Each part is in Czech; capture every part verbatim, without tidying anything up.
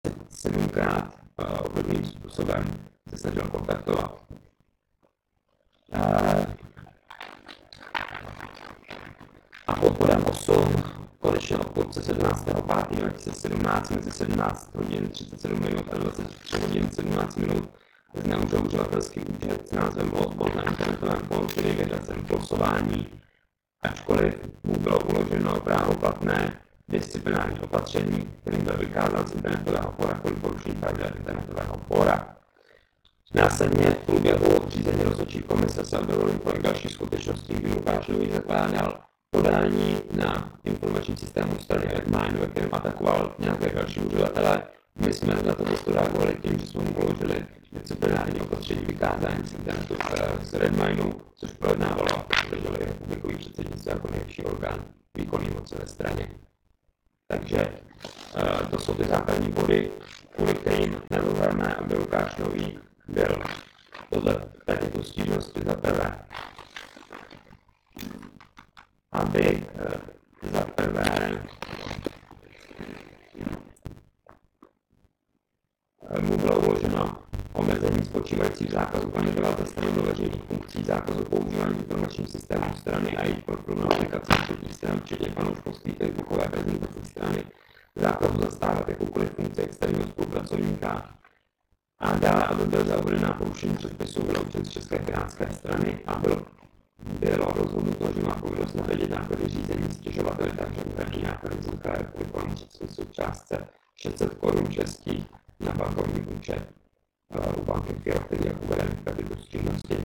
sedmkrát obdobným způsobem se snažil kontaktovat. A pod bodem osm konečně odpodce sedmnáctého pátého dva tisíce sedmnáct mezi sedmnáct hodin třicet sedm minut a dvacet tři hodin sedmnáct minut zneužil uživatelský účet s názvem Blogspot na internetovém fóru, který vyhrazen glosování, ačkoliv mu bylo uloženo právoplatné disciplinární opatření, kterým byl vykázán z internetového fóra kvůli porušení pravidel internetového fóra. Následně v průběhu řízení rozhodčí komise se objevilo několik dalších skutečností, kdy Lukáš Nový zakládal podání na informační systému strany Redmine, ve kterém atakoval nějaké další uživatele. My jsme na to testu reagovali tím, že jsme mu uložili disciplinární opatření vykázání z internetu z Redmineu, což projednávalo a potvrdili republikový předsednictví jako nejvyšší orgán výkonný moci ve straně. Takže to jsou ty základní body, kvůli kterým navrhujeme, aby Lukáš Nový byl podle této stížnosti za prvé, aby za prvé mu bylo uloženo omezení spočívající v zákazu kandidovat ze strany do veřejných funkcí, zákazu používání informačních systémů strany a jejich profilu na aplikaci třetích stran, včetně fanouškovství facebookové prezentace strany, zákazu zastávat jakoukoliv funkci externího spolupracovníka a dále, aby byl za uvedená porušení předpisů vyloučen z České pirátské strany a byl bylo rozhodnuto, že má povinnost nahradit náklady řízení stěžovateli, takže uhradí náklady vzniklé kvůli plnému předpisu v částce šest set korun českých na bankovní účet u banky Fiat, který je uveden v kapitolu stížnosti.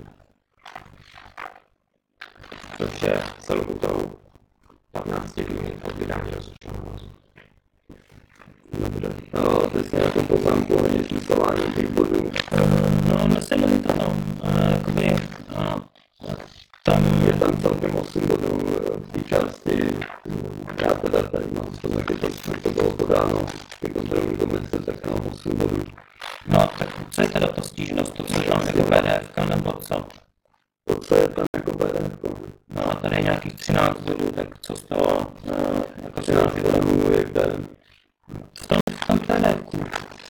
Což je s lhůtou patnáct dní od vydání rozhodčího nálezu. Dobře. No, přesně jako poznámku ohledně smyslování těch bodů. No, neseme mi to, no. Jakoby, tam je tam celkem osm bodů v té části. Já teda tady mám z toho, jak to, to bylo podáno ke kontrolní komise, tak mám osm bodů. No, tak co je teda ta stížnost, to, co je tam jako P D F, nebo co? To, co je tam jako P D F. No a tady je nějakých třináct bodů, tak co z toho, uh, jako třináct bodů je kde? V tom, v tom P D F ku.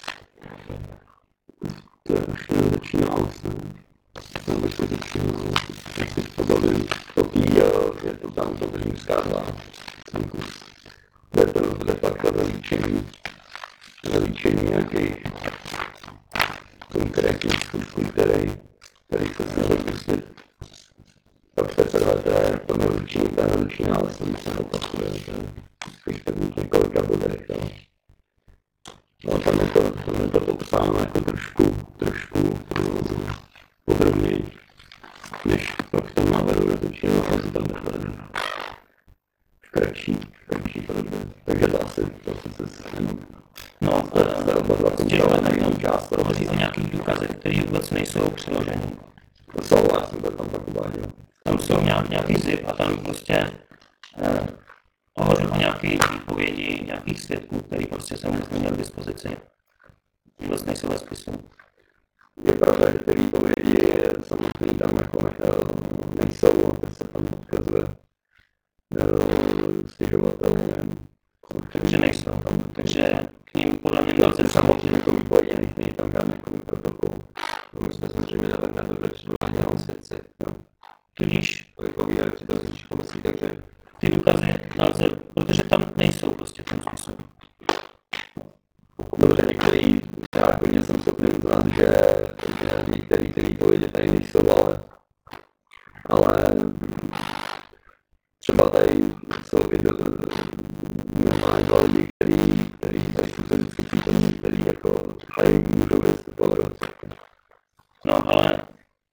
To je už nezačínalo se. To bych se začínalo, jak si pobavím. To píl, je to tam to římská dva. Je to de facto zalíčení, zalíčení nějakých konkrétních skutků, který, který se snažil pustit. Pak se předvedle to neurčení, ta neurčení, ale se mi se opakuje, že spíš prvních několika bodech. No, no tam je to, tam je to popsáno jako trošku, trošku podrobněji, než to v tom návrhu rozhodčího nálezu tam neklademe. V kratší, v kratší podobě. Takže to asi, to asi se shrnu. No, to je oba dva stěžovat na jinou část, hovoří o nějakých důkazech, které vůbec nejsou přiloženy. To jsou, já jsem to tam pak uváděl. Tam jsou nějak, nějaký zip a tam prostě eh, hovořil o nějaké výpovědi nějakých svědků, který prostě jsem vůbec neměl k dispozici. Vůbec nejsou ve spisu. Je pravda, že ty výpovědi samotný tam jako nechal, nejsou, to se tam odkazuje stěžovatel, nevím. Takže nejsou, tam, takže k ním podle mě nelze samotný jako výpovědi, není tam žádný jako protokol. No, my jsme samozřejmě navrhli na to předvolání na svědci. Tudíž vypovídali při to rozhodčí komisí, takže ty důkazy nelze, protože tam nejsou prostě v tom smyslu. Dobře, některý, já hodně jsem schopný uznat, že, že některý ty výpovědi tady nejsou, ale, ale třeba tady jsou i do, normálně dva lidi, který, který tady jsou se vždycky přítomní, který jako tady můžou vystupovat do rozhodky. No ale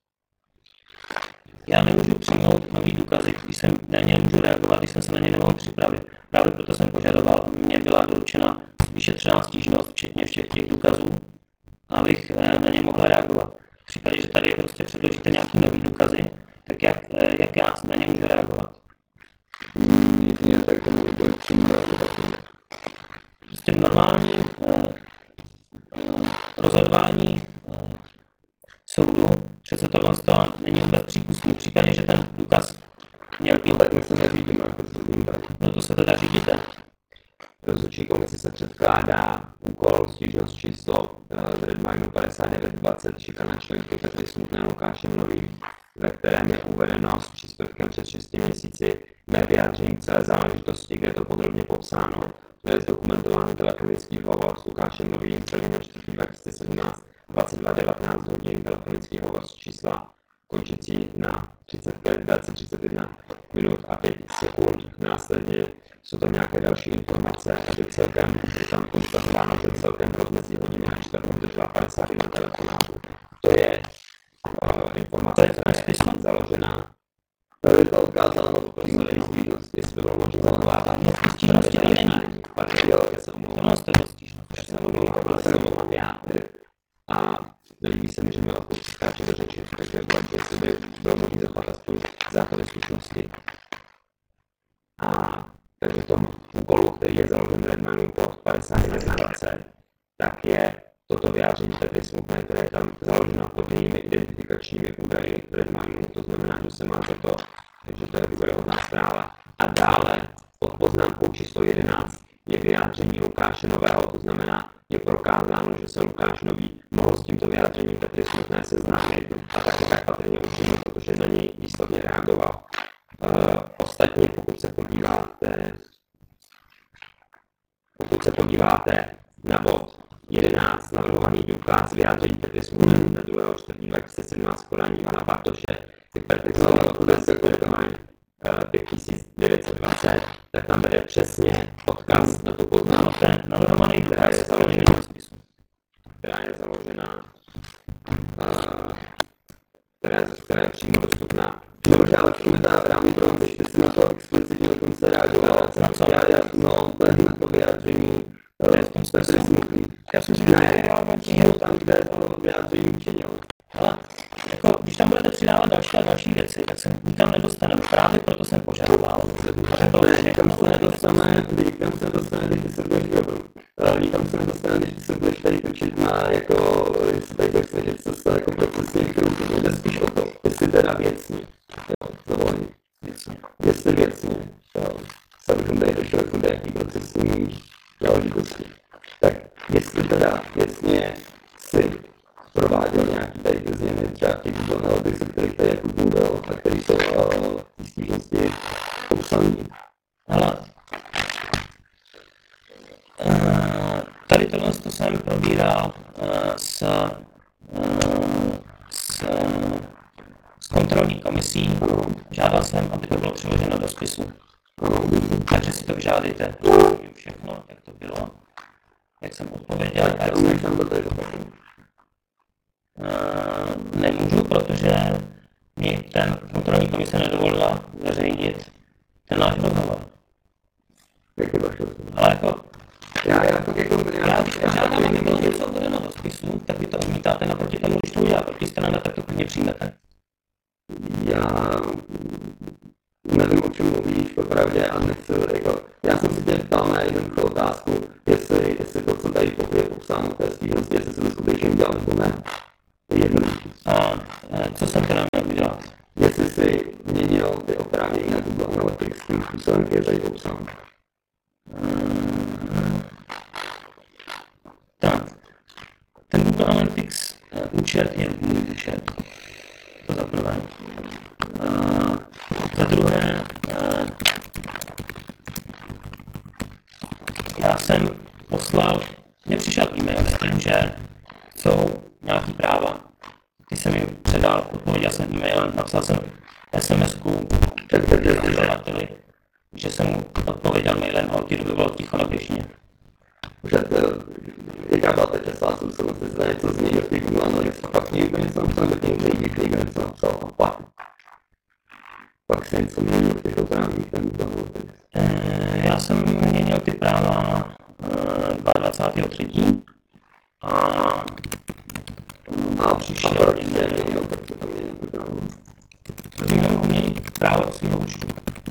já nemůžu přijmout nový důkazy, když jsem na ně nemůžu reagovat, když jsem se na ně nemohl připravit. Právě proto jsem požadoval, aby mě byla doručena vyšetřená stížnost, včetně všech těch důkazů, abych na ně mohl reagovat. V případě, že tady prostě předložíte nějaký nový důkazy, tak jak, jak já na ně můžu reagovat? Jedině tak, že můžu bude přímo reagovat. Prostě normální eh, eh, rozhodování eh, soudu, přece tohle to není vůbec přípustný v případě, že ten důkaz měl být. Tak my se neřídíme jako soudním tak. No to se teda řídíte. rozhodčí komise se předkládá úkol stížnost číslo z Redminu padesát devět dvacet šikana členky Petry Smutné Lukášem Novým, ve kterém je uvedeno s příspěvkem před šesti měsíci mé vyjádření k celé záležitosti, kde je to podrobně popsáno. To je zdokumentovaný telefonický hovor s Lukášem Novým prvního čtvrtého dva tisíce sedmnáct dvacet dva devatenáct hodin, telefonický hovor z čísla končící na třicet pět dvacet třicet jedna minut a pět sekund. Následně jsou tam nějaké další informace, že celkem je tam konstatováno, že celkem rozmezí hodiny a čtvrt vydržela padesát jedna telefonátů. To je uh, informace, která je založená. To je to odkázáno do Sorry, jestli by bylo možné zakládat. Stížnosti tady není. Pardon, já se omlouvám. Tohle jste byl stížnost. Já se omlouvám, byl jsem omlouvám já. A nelíbí se mi, že mi odpověď skáče do řeči, takže bylo, jestli by bylo možné zachovat aspoň základy slušnosti. A takže v tom úkolu, který je založen Redmanu pod padesát jedna dvacet, tak je toto vyjádření Petry Smutné, které je tam založeno pod jejími identifikačními údaji Redmanu, to znamená, že se má za to, že to je důvěryhodná zpráva. A dále pod poznámkou číslo jedenáct je vyjádření Lukáše Nového, to znamená, je prokázáno, že se Lukáš Nový mohl s tímto vyjádřením Petry Smutné seznámit a také tak patrně učinil, protože na něj výslovně reagoval. Uh, ostatně, pokud se podíváte, pokud se podíváte na bod jedenáct, navrhovaný důkaz vyjádření Petry Smutné na druhého čtvrtého dva tisíce sedmnáct podání Ivana Bartoše, hypertextový odkaz, který má pět tisíc devět set dvacet, tak tam bude přesně odkaz na tu poznámku, Navrhovaný která je důkaz založena, založený spisu. která je založena, uh, která, je, která je přímo dostupná. Dobře, ale k tomu teda právě problém, že si na to explicitně dokonce reagoval. Na co? Já, já, no, na to vyjádření To je v tom Petry smyslu. Smutný. Já si myslím, že Ne, je přímo tam, kde to vyjádření učinil. ale jako, když tam budete přidávat další a další věci, tak se nikam nedostaneme. Právě proto jsem požadoval, aby bylo Ne, všechno nikam se uvedeno. nedostane, nikam se nedostane, když ty se budeš, nikam se nedostane, když ty se budeš tady točit na, jako, jestli tady budeš snažit se stát jako procesně, kterou to jde spíš o to, jestli teda věcně, jo, dovolím, Věcně. jestli věcně, jo, samozřejmě tady došlo jako do jaký procesní záležitosti, tak jestli teda věcně si prováděl nějaký tady ty změny, třeba těch Google Analytics, o kterých tady jako mluvil, a který jsou uh, v stížnosti popsaný. Ale uh, tady tohle to jsem probíral uh, s, uh, s, s kontrolní komisí. Ano, Žádal jsem, aby to bylo přeloženo do spisu. ano, Takže si to vyžádejte. Vím všechno, jak to bylo, jak jsem odpověděl. tak Jak tam jsem, nechám to tady zopakuju. uh, nemůžu, protože mi ten kontrolní komise nedovolila zveřejnit ten náš rozhovor. Jak to došlo? Ale jako Já, já tak jako... já když požádám, aby bylo něco uvedeno do spisu, tak vy to odmítáte naproti tomu, když to udělá protistrana, tak to klidně přijmete. Já nevím, o čem mluvíš, popravdě, a nechci, jako, já jsem si tě ptal na jednoduchou otázku, jestli, jestli to, co tady je popsáno v té stížnosti, jestli se to skutečně udělal, nebo ne. Je jednoduchý. A eh, co jsem teda měl udělat? Jestli si měnil ty oprávnění na Google Analytics tím způsobem, který je tady popsán. Tak, ten Google Analytics uh, účet je můj účet. To za prvé. Uh, za druhé, uh, já jsem poslal, mně přišel e-mail s tím, že jsou nějaký práva. Ty jsem jim předal, odpověděl jsem e-mailem, napsal jsem es em esku zažadateli, že jsem mu odpověděl mailem a od té doby bylo ticho na pěšině. Před, jaká byla ta časová souvislost, jestli se něco změnil v těch Google Analytics a pak někdo něco napsal, nebo někdo někdo někdo něco napsal a pak. Pak se něco měnilo v těch oprávních ten Google Analytics. Eh, Já jsem měnil ty práva eh, dvacátého třetího a A přišel a proč mě se mail, měnil, tak se to měnil ty práva. že měl měnit práva do svého účtu.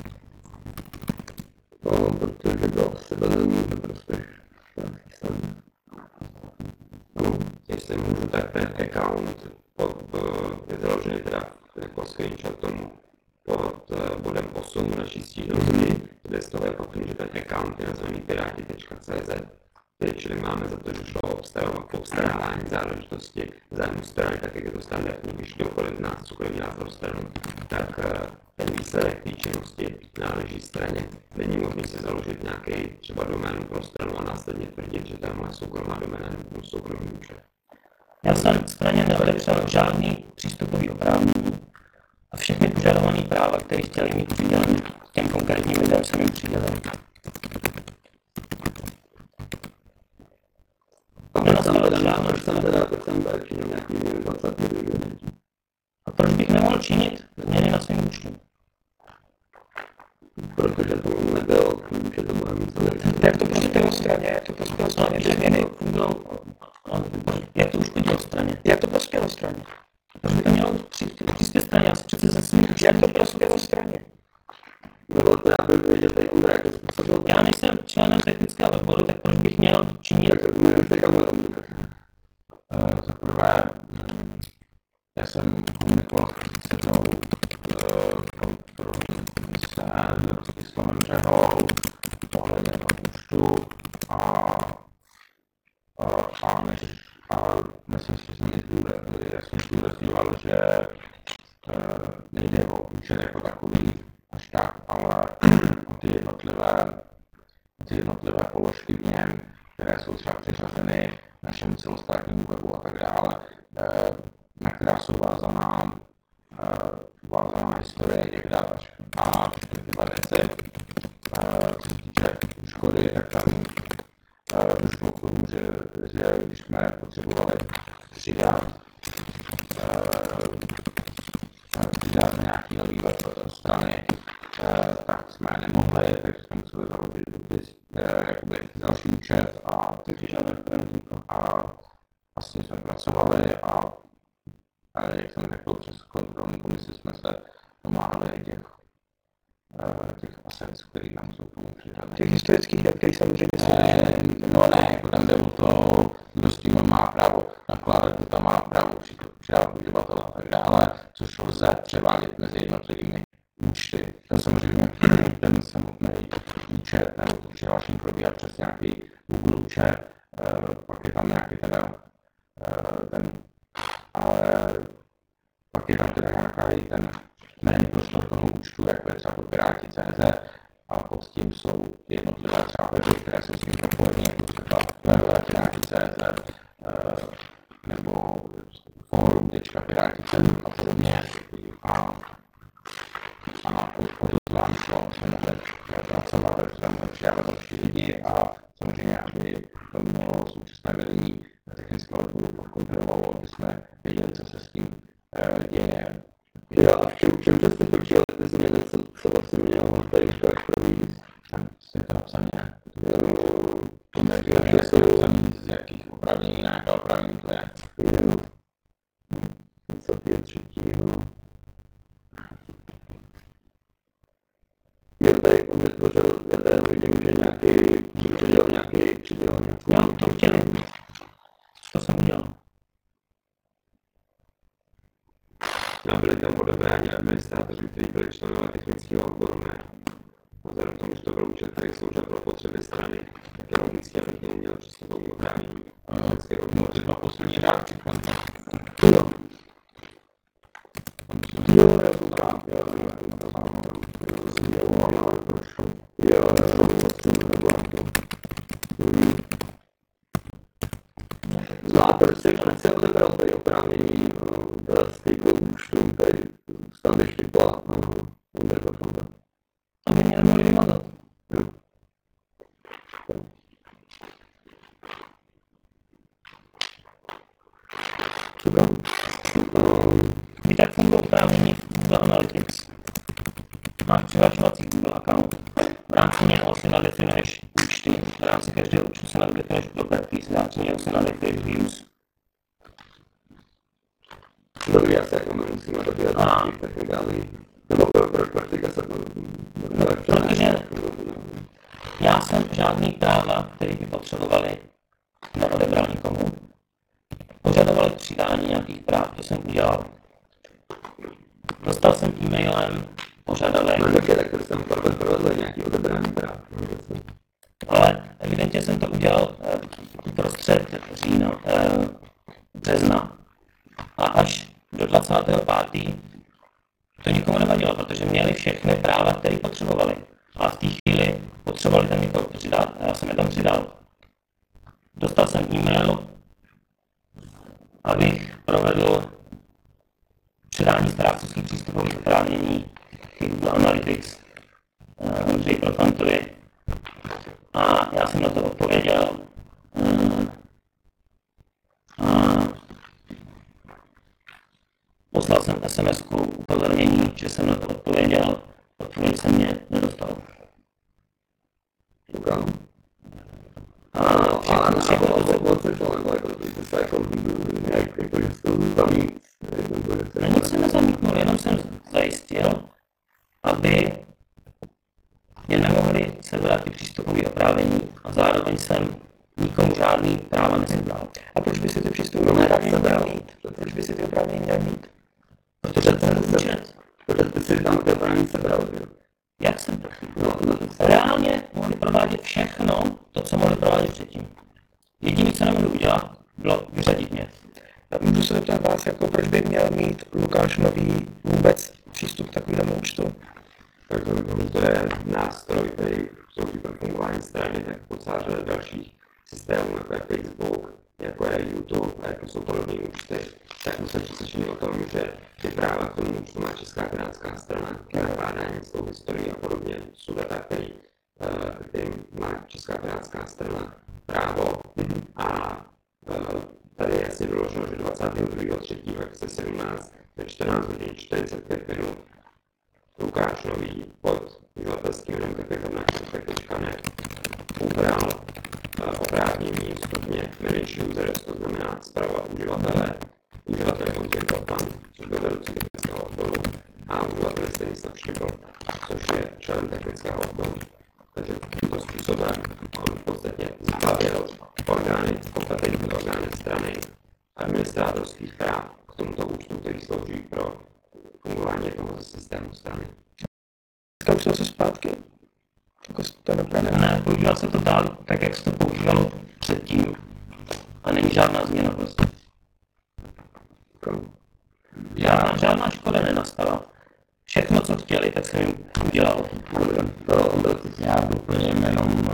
No, protože to sebe není to prospěch části strany. No, jestli můžu, tak ten account pod, je založený teda jako screenshot tomu pod bodem osm naší stížnosti, kde z toho je potom, že ten account je nazvaný pirati tečka cé zet, čili máme za to, že šlo o obstarávání záležitosti zájmu strany, tak jak je to standardní, když kdokoliv nás cokoliv dělá pro stranu, tak ten výsledek té činnosti náleží straně. Není možné si založit nějaký třeba doménu pro stranu a následně tvrdit, že tam má soukromá doména nebo soukromý účet. Já jsem straně neodepsal žádný přístupový oprávnění a všechny požadované práva, které chtěli mít přidělené těm konkrétním lidem, jsem jim přidělil. A proč tam teda, proč tam teda, proč tam teda činil nějaký dvacet lidí? A proč bych nemohl činit změny na svém účtu? Protože to nebylo, že to bude mít celé. Jak to prospělo straně, jak to prospělo straně, že změny fungují. Jak to uškodilo straně? Jak to prospělo straně? Proč by to mělo přijít ke straně? Já si přece ze svým účtem... Jak to prospělo straně? Nebo to já bych věděl, tady Ondra jako způsobil. Já nejsem členem technického odboru, tak proč bych měl činit? Tak to jmenuje se kamerou. Za prvé, já jsem komunikoval s předsedou kontrolní komise Rostislanem Řehou ohledně toho účtu a, a, a, než, a myslím si, že jsem jasně zdůrazňoval, že nejde o účet jako takový až tak, ale o ty jednotlivé, o ty jednotlivé položky v něm, které jsou třeba přiřazeny našemu celostátnímu webu a tak dále, na která jsou vázaná, vázaná historie těch dat a všechny tyhle věci. Co se týče škody, tak tam došlo k tomu, že, že když jsme potřebovali přidat, přidat nějaký nový web strany, tak jsme nemohli, takže jsme museli založit jakoby další účet a takže žádné nevzniklo. A vlastně jsme pracovali a, a jak jsem řekl, přes kontrolní komisi jsme se domáhali těch, těch asets, který nám jsou k tomu přiřazeny. Těch historických dat, který samozřejmě jsou. Ne, no ne, jako tam jde o to, kdo s tím má právo nakládat, kdo tam má právo přidávat uživatele a tak dále, což lze převádět mezi jednotlivými účty. To samozřejmě ten samotný účet nebo to přihlášení probíhá přes nějaký Google účet, pak je tam nějaký teda ten, ale pak je tam teda nějaký ten jméný prostor toho účtu, jako je třeba to Piráti tečka cé zet a pod tím jsou jednotlivé třeba weby, které jsou s tím propojené, jako třeba www tečka piráti tečka cé zet nebo forum tečka piráti tečka cé zet a podobně. A a o to vám šlo, jsme mohli pracovat, aby jsme mohli přijávat další lidi a samozřejmě, aby to mělo současné vedení technického odboru podkontrolovalo, aby jsme věděli, co se s tím děje. Jo, a v čem, čem přesně počívaly ty změny, co, co vlastně mělo tady říkáš první? Tam je to napsané, To to je napsané, z jakých opravnění, na jaké opravnění to je. Jo, co ty je třetího? Jo, tady on vytvořil, já tady vidím, že nějaký, že přidělal nějaký, přidělal nějaký. Já to chtěli. To jsem udělal. A byli tam odebráni administrátoři, kteří byli členové technického odboru, ne? A vzhledem k tomu, že to byl účet, který sloužil pro potřeby strany, tak je logicky, aby k němu měl přístupový oprávnění. No, ty dva poslední řádky, Jo. Jo, já koukám, jo, já koukám, jo, jo, jo, potřebuji, nebo to. No a proč se, proč se odebral tady oprávnění z těch dvou účtů, tady tam ještě byla Ondrka Fonda? Aby mě nemohli vymazat. Jo. Koukám. Víte, jak fungují oprávnění v Google Analytics? Máš přihlašovací Google account, v rámci něho si nadefinuješ účty, v rámci každého účtu si nadefinuješ properties, v rámci něho si nadefinuješ views. Dobrý, já se jako musíme dobírat nějakých technikálních, nebo proč praktika se Protože já jsem žádný práva, které by potřebovali, neodebral nikomu. Požadovali přidání nějakých práv, to jsem udělal. Dostal jsem e-mailem požadavek, Mám také tak, že jsem provedl nějaký odebrání práv. ale evidentně jsem to udělal eh, uprostřed října, eh, března a až do dvacátého pátého to nikomu nevadilo, protože měli všechny práva, které potřebovali. A v té chvíli potřebovali tam někoho přidat a já jsem je tam přidal. Dostal jsem e-mail, abych provedl předání správcovských přístupových oprávnění Google Analytics Ondřeji Profantovi. A já jsem na to odpověděl. A poslal jsem es em esku upozornění, že jsem na to odpověděl. Odpověď se mě nedostal. Koukám. A všechno, všechno to se... Na nic jsem nezamítnul, jenom jsem zajistil, aby mě nemohli sebrat ty přístupové oprávnění a zároveň jsem nikomu žádný práva nesebral. A proč by si ty přístupové oprávnění měl mít? Proč by si ty oprávnění měl mít? Protože ten účet, Protože ty si tam ty oprávnění sebral, že? jak jsem to No, no, to reálně mohli provádět všechno, to, co mohli provádět předtím. Jediné, co nemohli udělat, bylo vyřadit mě. Můžu se zeptat vás, jako proč by měl mít Lukáš Nový vůbec přístup k takovému účtu? Takže to je nástroj, který slouží pro fungování strany, tak po celé řadě dalších systémů, jako je Facebook, jako je YouTube, a jako jsou podobné účty, tak musím přesvědčený o tom, že ty práva k tomu účtu má Česká pirátská strana, k nakládání s tou historií a podobně. Jsou data, který, kterým má Česká pirátská strana právo a tady je jasně doloženo, že dvacátého druhého třetího dva tisíce sedmnáct ve čtrnáct hodin čtyřicet pět minut Lukáš Nový pod uživatelským jménem kapitánek ubral oprávnění stupně manage users, to znamená zpravovat uživatele, uživatele Ondřej Profant, což byl vedoucí technického odboru, a uživatele Stanislav Štěpl, což je člen technického odboru. Takže tímto způsobem on v podstatě zbavil orgány, kompetentní orgány strany administrátorských práv k tomuto účtu, který slouží pro fungování toho systému strany. Zkoušel se zpátky? Jako to neprane. Ne, používal se to dál tak, jak se to používalo předtím. A není žádná změna prostě. Žádná, žádná škoda nenastala. Všechno, co chtěli, tak jsem jim udělal. Já doplním jenom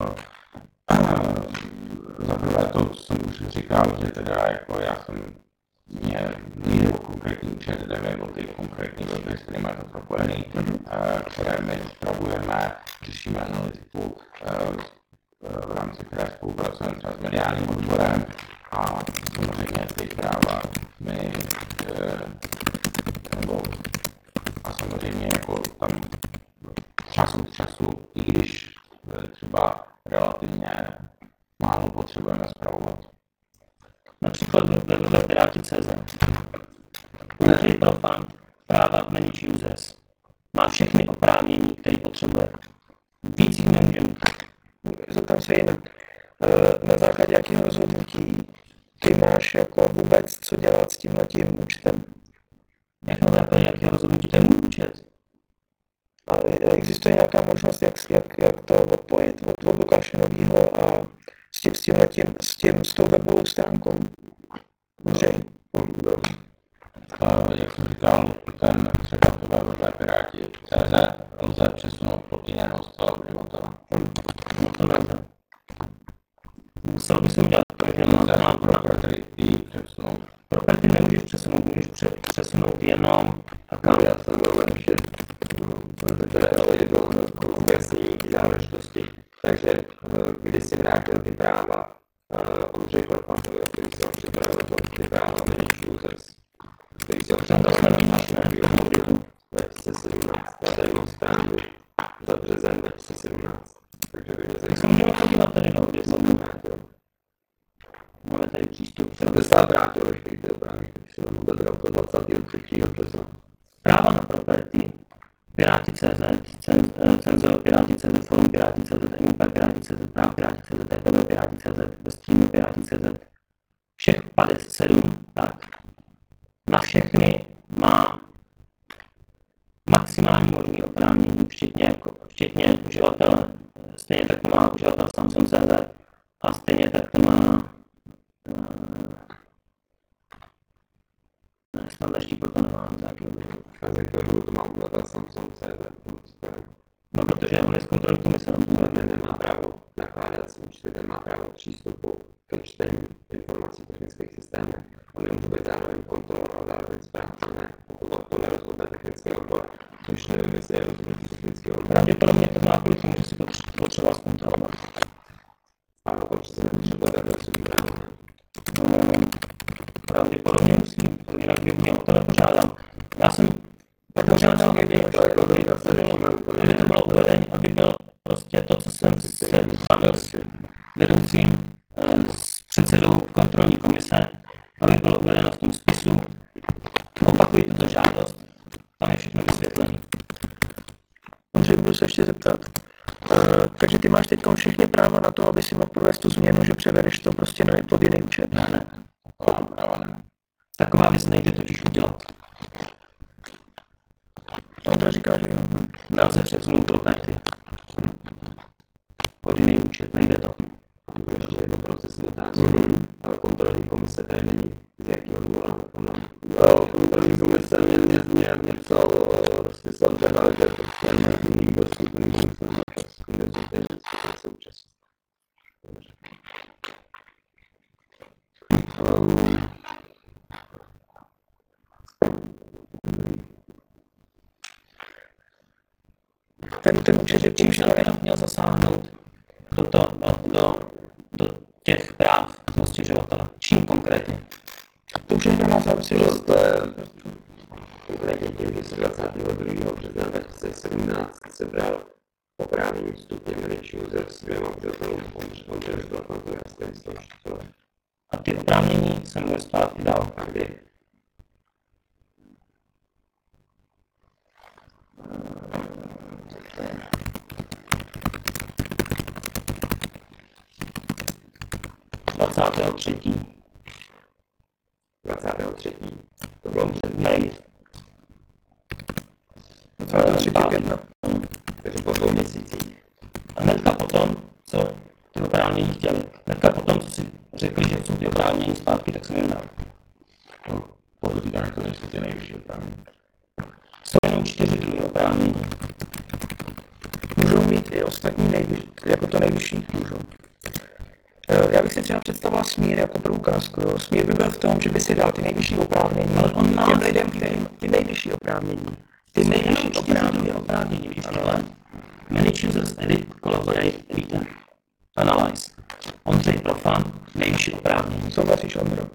za prvé to, co jsem už říkal, že teda jako já jsem mě nejde o konkrétní účet, jde mi o ty konkrétní weby, s kterými je to propojený, které my spravujeme, řešíme analytiku, v rámci které spolupracujeme třeba s mediálním odborem a samozřejmě ty práva my, nebo a samozřejmě jako tam čas od času, i když třeba relativně málo potřebujeme spravovat. Například ve www piráti tečka cé zet. Ondřej Profant, práva manage users. Má všechny oprávnění, které potřebuje. Víc jich nemůžeme. Zeptám se jinak. Na základě jakého rozhodnutí ty máš jako vůbec co dělat s tímhletím účtem? Jak na základě jakého rozhodnutí ten můj účet? A existuje nějaká možnost, jak, jak, jak to odpojit od, od Lukáše Novýho a s tím, s tímhletím, s tím, s tou webovou stránkou? Ondřej. Uh, jak jsem říkal, ten třeba to www piráti tečka cé zet lze přesunout pod jiného zcela uživatele. No to nelze. Musel bych si udělat to, že Lze na, na na, proprietary i přesunout. property nemůžeš přesunout, můžeš pře, přesunout jenom account. Já jsem byl lepší. Ale je to Objasnění ty záležitosti. Takže když si vrátil ty práva Ondřej Profantovi, který si ho připravil ty práva manage users, který si ho připravil dva tisíce sedmnáct, na tajnou stránku za březen dva tisíce sedmnáct. Takže by mě Tak se můžeme podívat tady na obě vrátil. Máme tady přístup. Jsem se sám vrátil, ještě ty oprávnění, když jsem odebral to dvacátého třetího března. Práva na property, Piráti tečka cé zet, Cenzor Piráti tečka cé zet, Forum Piráti tečka cé zet, Emupar Piráti tečka cé zet, Práv Piráti tečka cé zet, T P B Piráti tečka cé zet, Westream Piráti tečka cé zet, všech padesát sedm, tak na všechny má maximum maximální možné oprávnění, včetně, jako, včetně uživatele. Stejně tak to má uživatel Samsung tečka cé zet a stejně tak to má ne, snad ještě proto nemám za jakého důvodu. A z jakého důvodu to má uživatel Samsung tečka cé zet? No, protože on je z kontrolní komise. Ten nemá právo nakládat s účty, ten má právo přístupu ke čtení informací v technických systémech. On nemůže být zároveň kontrolor a zároveň správce, ne? Pokud to nerozhodne technický odbor, což nevím, jestli je rozhodnutí technický odbor. Pravděpodobně to má kvůli tomu, že si to potřeba zkontrolovat. A to přece nepotřebuje takhle svůj právo, ne? No, pravděpodobně musím, jinak by mě o to nepožádám. Já jsem požádal, aby, aby to bylo uvedení, aby byl prostě to, co jsem se bavil s vedoucím, s předsedou kontrolní komise, aby bylo uvedeno v tom spisu. Opakuji tuto žádost, tam je všechno vysvětlené. Ondřej, budu se ještě zeptat. Uh, takže ty máš teď všechny práva na to, aby si mohl provést tu změnu, že převedeš to prostě na pod jiný účet. Ne, ne. Taková práva nemám. Taková věc nejde totiž udělat. Ondra říká, že jo. Nelze přesunout pro karty. Pod jiný účet, nejde to. Ještě jedno procesní otázku, ale kontrolní komise tady není z jakého důvodu. No, kontrolní komise mě, mě, mě, mě psal prostě Santana, že prostě není vůbec kontrolní komise na čas. Současně. Um, Ten, ten účet je Čímž používaný. teda měl zasáhnout do, to, do, do, do těch práv toho stěžovatele. Čím konkrétně? To už někdo nás závisí, že prostě Konkrétně tím, že se dvacátého druhého března dva tisíce sedmnáct sebral oprávnění stupně manage user s dvěma uživatelům Ondřeje Zblafantovi a Stanislavu Štěpalovi. A ty oprávnění jsem mu zpátky dal. A kdy? dvacátého třetího dvacátého třetího To bylo před mail. dvacátého třetího května. Takže po dvou měsících. A hnedka potom, co ty oprávnění chtěli, hnedka potom, co si řekli, že chcou ty oprávnění zpátky, tak jsem jim dal. No, podotýkám, že to nejsou ty nejvyšší oprávnění. Jsou jenom čtyři druhé oprávnění. Můžou mít i ostatní nejvyšší, jako to nejvyšší můžou. Já bych si třeba představila Smír jako pro ukázku. Jo. Smír by byl v tom, že by si dal ty nejvyšší oprávnění. Ale on má- těm lidem, kterým ty nejvyšší oprávnění. Ty nejvyšší čtyři oprávnění. druhé oprávnění, vidíš tohle? Manage users, edit, collaborate, víte. Analyze. Ondřej Profan, nejvyšší oprávnění. Souhlasíš, Ondro?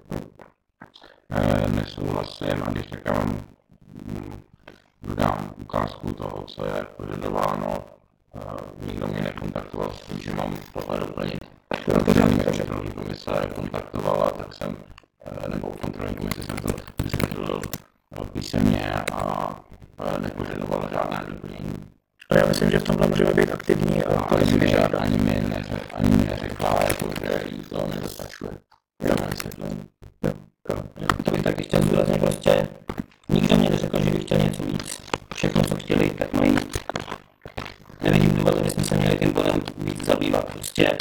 E, nesouhlasím a když tak já vám mm, dodám ukázku toho, co je požadováno. E, nikdo mě nekontaktoval s tím, že mám tohle doplnit. No, pořád, takže. Kontrolní komise kontaktovala, tak jsem, e, nebo v kontrolní komisi jsem to vysvětlil písemně a e, nepožadoval žádné doplnění. Ale já myslím, že v tomhle můžeme být aktivní a to Ani si mi, vyžádá. ani mi, neře, ani mi neřekla, jako, že jí to nedostačuje. Jo. To vysvětlení. Jo, jo. To bych taky chtěl zdůraznit prostě. Nikdo mě neřekl, že bych chtěl něco víc. Všechno, co chtěli, tak mají. Nevidím důvod, aby jsme se měli tím bodem víc zabývat. Prostě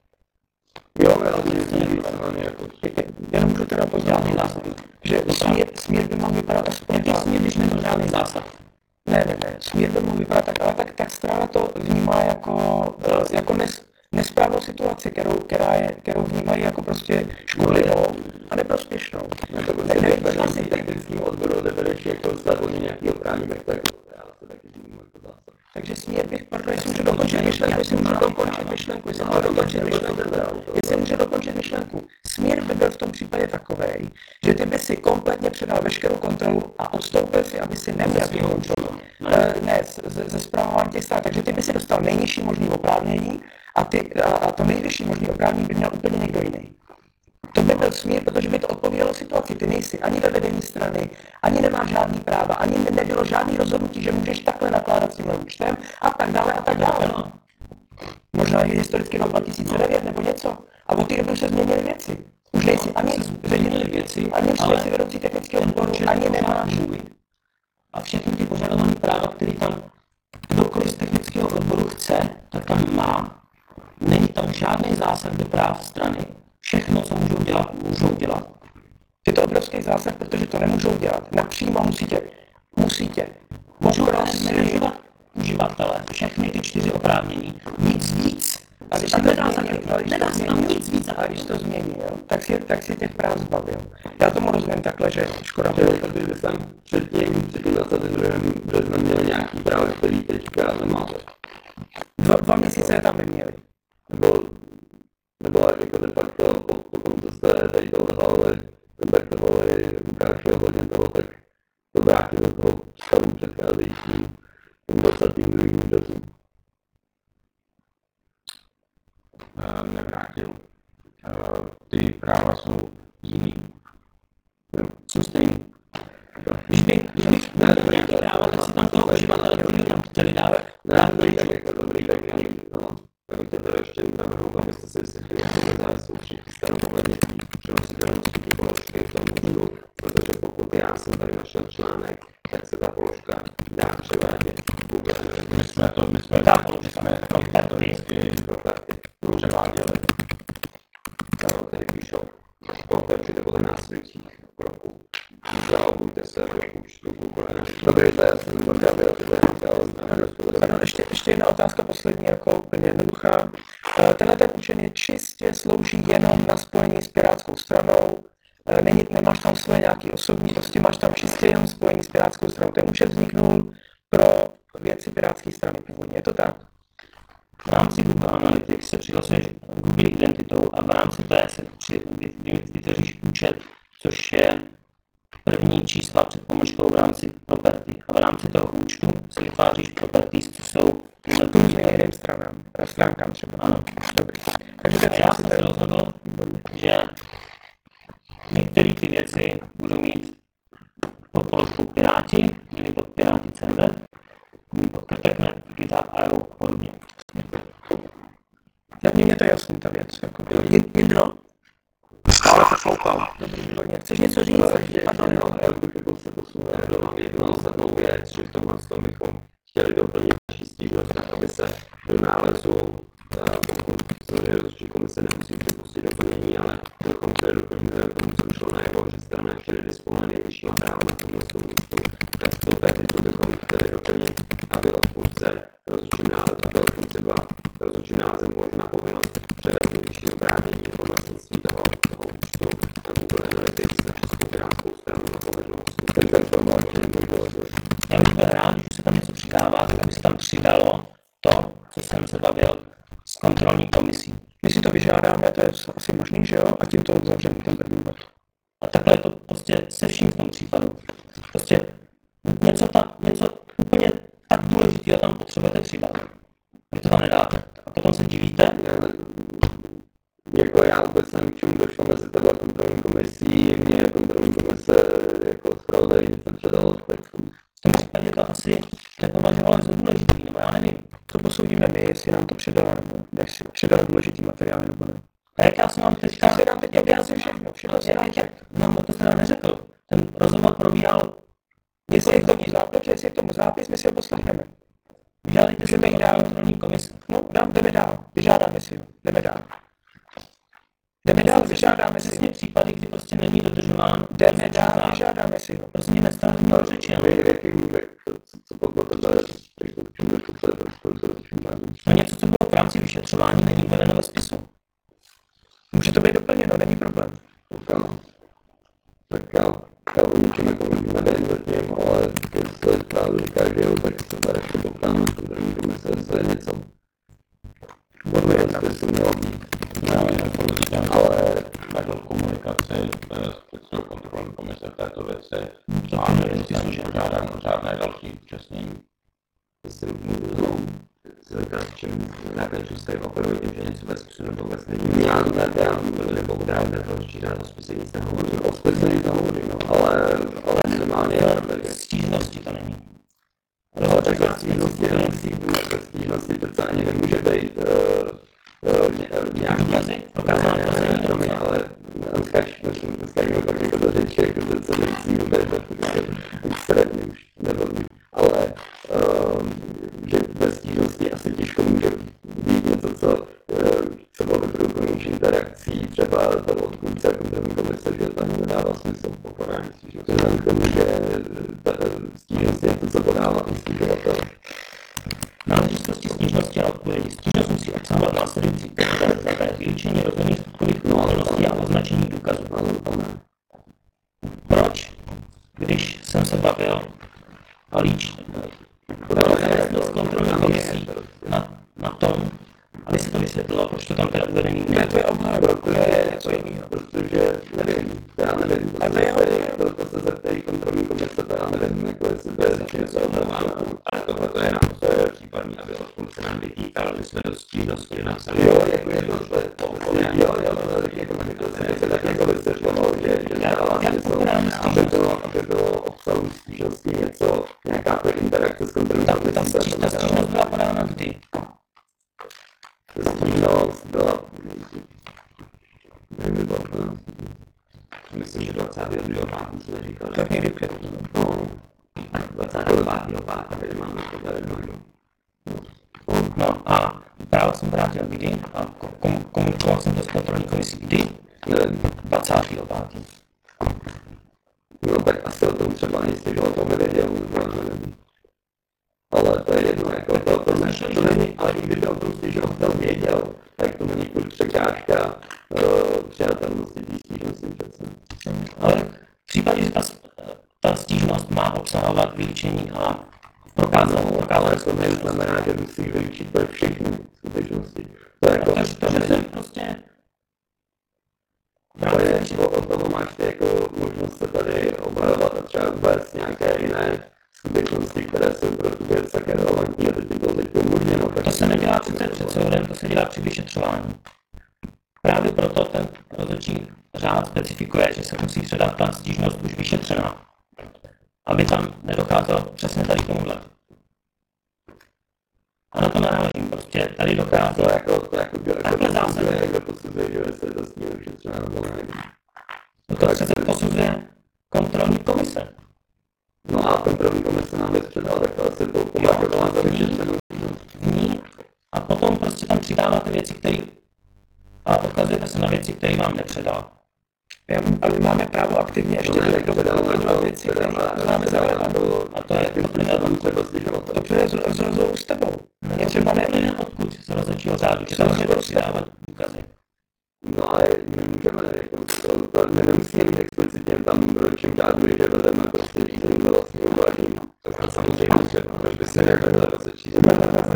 jo, já mě víc ani jako Jenom můžu teda poznat, žádný zásah. že smír, smír by mohl vypadat aspoň Jaký tak. směr, když nebyl žádný zásah? Ne, ne, ne, smír by mohl vypadat tak, ale tak, tak strana to vnímá jako, eh, jako nes, nesprávnou situaci, kterou, která je, kterou vnímají jako prostě škodlivou a neprospěšnou. to Tak prostě nevím, když asi si technickým odboru odebereš jako zdaření nějaký oprávnění, tak to jako já se taky vnímám jako zásah. Takže směr bych, pardon, jestli můžu dokončit myšlenku, jestli můžu dokončit myšlenku, jestli můžu dokončit myšlenku, jestli můžu dokončit myšlenku. Směr by byl v tom případě takovej, že ty by si kompletně předal veškerou kontrolu a odstoupil si, aby si neměl ty kontrolu. Ne, ne ze, ze zpravování těch států. Takže ty by si dostal nejnižší možný oprávnění a, ty, a, a to nejvyšší možný oprávnění by měl úplně někdo jiný. To by byl směr, protože by to odpovídalo situaci. Ty nejsi ani ve vedení strany, ani nemáš žádný práva, ani ne- nebylo žádný rozhodnutí, že můžeš takhle nakládat s tímhle účtem a tak dále a tak dále. No. Možná i historicky na dva tisíce devět nebo něco. A od té doby už se změnily věci. Už nejsi ani ředitel věci, ani už ale nejsi vedoucí technického ten odboru, účet ani pořád nemáš. můj. A všechny ty požadované práva, který tam kdokoliv z technického odboru chce, tak tam má. Není tam žádný zásah do práv strany. Všechno, co můžou dělat, můžou dělat. Je to obrovský zásah, protože to nemůžou dělat. Napřímo musíte, musíte. Můžou rozměřovat uživatele, všechny ty čtyři oprávnění. Nic víc. A když Tam to nedá, změnil, se, a když nedá to se tam změnil, nic víc. a když to změnil, tak si, tak si těch práv zbavil. Já tomu rozumím takhle, že škoda. Protože jsem předtím, předtím dvacátým druhým březnem měl nějaký práva, který teďka nemáte. Dva, dva měsíce je tam neměli. Nebo, nebo jako de facto, po, potom co jste tady to odhalili, kontaktovali Lukáše ohledně toho, tak to vrátil do toho stavu předcházejícímu, tím dvacátým druhým březnu. Uh, nevrátil. Uh, ty práva jsou jiný. Jsou stejný. Když by, když bych měl nějaký práva, tak si tam toho uživatele, který tam chtěli dávat. Ne, dobrý, tak jako dobrý, tak není, no. Tak bych to teda ještě navrhnul, abyste si vysvětlili, jak tohle záleží jsou všichni stanou ohledně přenositelnosti té položky v tom účtu, protože pokud já jsem tady našel článek, tak se ta položka dá převádět Google My Analytics jsme to, my jsme, Ta my položka jsme pro karty. vždycky pro karty. převáděli. Dále tady píšou, pokračujte podle následujících kroků. Zalogujte se do účtu Google Analytics. Dobrý, to já jsem možná byl, že to je Ano, ještě, ještě jedna otázka poslední, jako úplně jednoduchá. Eh, Tenhle ten účet je čistě slouží jenom na spojení s pirátskou stranou. Eh, Není, nemáš tam svoje nějaký osobní, prostě máš tam čistě jenom spojení s pirátskou stranou. Ten účet vzniknul pro věci pirátské strany původně, je to tak? V rámci Google Analytics se přihlasuješ Google identitou a v rámci té se při, vy, vy, vytvoříš účet, což je první čísla před pomlčkou v rámci property. A v rámci toho účtu si vytváříš properties, co jsou Různým jiným stranám, eh, stránkám třeba. Ano. Dobrý. Takže to je A já asi jsem se tady. rozhodl, Výborně. že některé ty věci budu mít pod položkou Piráti, jiný pod Piráti C Z, jiný pod Krteknet, GitHub a jo, podobně. Tak mně je to jasný, ta věc. Jako. Jindro? Ale poslouchal. Dobrý, výborně. Chceš něco říct? Pardon, jo. já bych jako se posunul. Já mám jednu zásadnou věc, že v tomhle tom bychom chtěli doplnit naši stížnost, tak aby se do nálezu, pokud samozřejmě rozhodčí komise nemusí připustit doplnění, ale bychom chtěli doplnit k tomu, co vyšlo najevo, že strana ještě nedisponuje nejvyššíma právama v tomhle tom účtu, tak to petitu bychom chtěli doplnit, aby odpůrce rozhodčím nálezem, aby odpůrce byla rozhodčím nálezem uložena povinnost předat nejvyšší oprávnění jako vlastnictví toho, toho účtu na Google Analytics na Českou pirátskou stranu na pověřnost. Ten ten formát, že nebyl Já bych byl rád, když se tam něco přidává, tak aby se tam přidalo to, co jsem se bavil s kontrolní komisí. My si to vyžádáme, to je asi možný, že jo? A tím to uzavřeme ten první bod. A takhle je to prostě se vším v tom případu. Prostě něco, tam, něco úplně tak důležitého tam potřebujete přidat. Vy to tam nedáte. A potom se divíte, jako já vůbec nevím, k čemu došlo mezi tebe a kontrolní komisí, mě kontrolní komise jako zpravodaj nic nepředala, tak v tom případě to asi nepovažovali za důležitý, nebo já nevím. To posoudíme my, jestli nám to předala, nebo jak si předala důležitý materiál, nebo ne. A jak já jsem vám teďka... Já jsem vám teď jak já objasnil jsem všechno, všechno jak- jsem vám jak- řekl. No, to jste nám neřekl. Ten rozhovor probíhal... Jestli je k tomu zápis, jestli je k tomu zápis, my si ho poslechneme. Vyžádejte se Můžeme to jít od dál. kontrolní komise. No, dám, jdeme dál, vyžádáme si ho, jdeme dál. Jdeme dál, vyžádáme si Přesně ho. případy, kdy prostě není dodržován... Jdeme dál, vyžádáme si ho. Prostě nestavíme řečeno. jakým, co, co pod tebe, jako k čemu došlo, co je prostor, co rozčím pádem. No něco, co bylo v rámci vyšetřování, není uvedeno ve spisu. Může to být doplněno, není problém. Ano. Tak já, já o něčem jako nevím zatím, ale jestli právě říká, že jo, tak se tady ještě poptáme, kontrolní komise, jestli je něco. Bodu jedna. Jestli mělo být. Já jenom podotýkám, Ale vedl komunikaci s předsedou kontrolní komise v této věci To a je jestli to, že- jsem požádám o žádné další účastnění. Jestli můžu se zeptat, čím základě tady operuje tím, že něco ve spisu nebo vůbec není. já ne, já Nebo Bogdan, nebo rozšířená to spise nic nehovoří. o speciální tam hovořím, no, ale, ale minimálně já nevím. Stížnosti to není. Ale tak na stížnosti, na stížnosti, stížnosti přece ani nemůže být nějaký Důkazy, prokázané plnění domy, ale skážeme pak jako do řeči, jako to celý cíl, to je extrémně už nevhodný. Ale Vzhledem k tomu, že stížnost je to, co podává ten stížovatel. Náležitosti stížnosti a odpovědi. Stížnost musí obsahovat následující za vyličení rozhodných skutkových okolností a označení důkazů. Proč? Když jsem se bavil o líč, s kontrolní komisí na, na tom, aby se to vysvětlilo, proč to tam teda uvedený Ne, to je obhájba, to je něco jiného. Protože nevím, já nevím, to se zeptej, to se zeptej kontrolní komise, to já nevím, jako jestli to je něco obhájba. Ale tohle to je naprosto případný, aby odkud se nám vytýkal, že jsme do stížnosti nenapsali. Jo, jako je to, to je to, jo, jo, to je jako, že to se něco tak jako vysvětloval, že že dává smysl, aby bylo, aby bylo obsahu stížnosti něco, nějaká interakce s kontrolní komisí. Ta stížnost byla podána kdy? Stížnost byla, nevím, to Myslím, že dvacátého druhého pátého jsme říkali. Tak někdy před. no, dvacátého pátého pátého tady máme to tady no. No a právo jsem vrátil kdy a kom, komunikoval jsem to s kontrolní komisí kdy? nevím. dvacátého pátého No tak asi o tom třeba ani stěžovatel nevěděl, nebo já nevím. Ale to je jedno, jako to, to, ne, to není, ale i kdyby o tom stěžovatel věděl, tak to není furt překážka uh, přijatelnosti té stížnosti přece. Ale v případě, že ta, ta stížnost má obsahovat vyličení a prokázat, prokázat To neznamená, že musí vyličit pro všechny skutečnosti. To je jako, to, to, že jsem prostě to je, od toho máš ty jako možnost se tady obhajovat a třeba vůbec nějaké jiné skutečnosti, které jsou pro tu věc také relevantní a teď ti to teď umožněno. to se nedělá přece před soudem, to se dělá při vyšetřování. Právě proto ten rozhodčí řád specifikuje, že se musí předat ta stížnost už vyšetřená, aby tam nedocházelo přesně tady k tomuhle. A na to narážím, prostě tady dochází. To jako, to jako, jako, Takhle zásadně. jako posuzuje, že se to s ním vyšetřená nebo ne. To přece posuzuje kontrolní komise. No a kontrolní komise nám věc předala, tak to asi to považovala za vyšetřenou. V ní a potom prostě tam přidáváte věci, které a odkazujete se na věci, které vám nepředala. A my máme právo aktivně ještě doplňovat věci, které máme za relevantní. A to je to plyne od To plyne z z rozhovoru s tebou. Je třeba ne. plyne odkud z rozhodčího řádu, že tam můžete přidávat důkazy. No ale my můžeme, jako, to, to my nemusíme mít explicitně tam v ročním řádu, že vedeme prostě řízení za vlastním uvážím. To samozřejmě, že proč by se nějak rozhodčí, že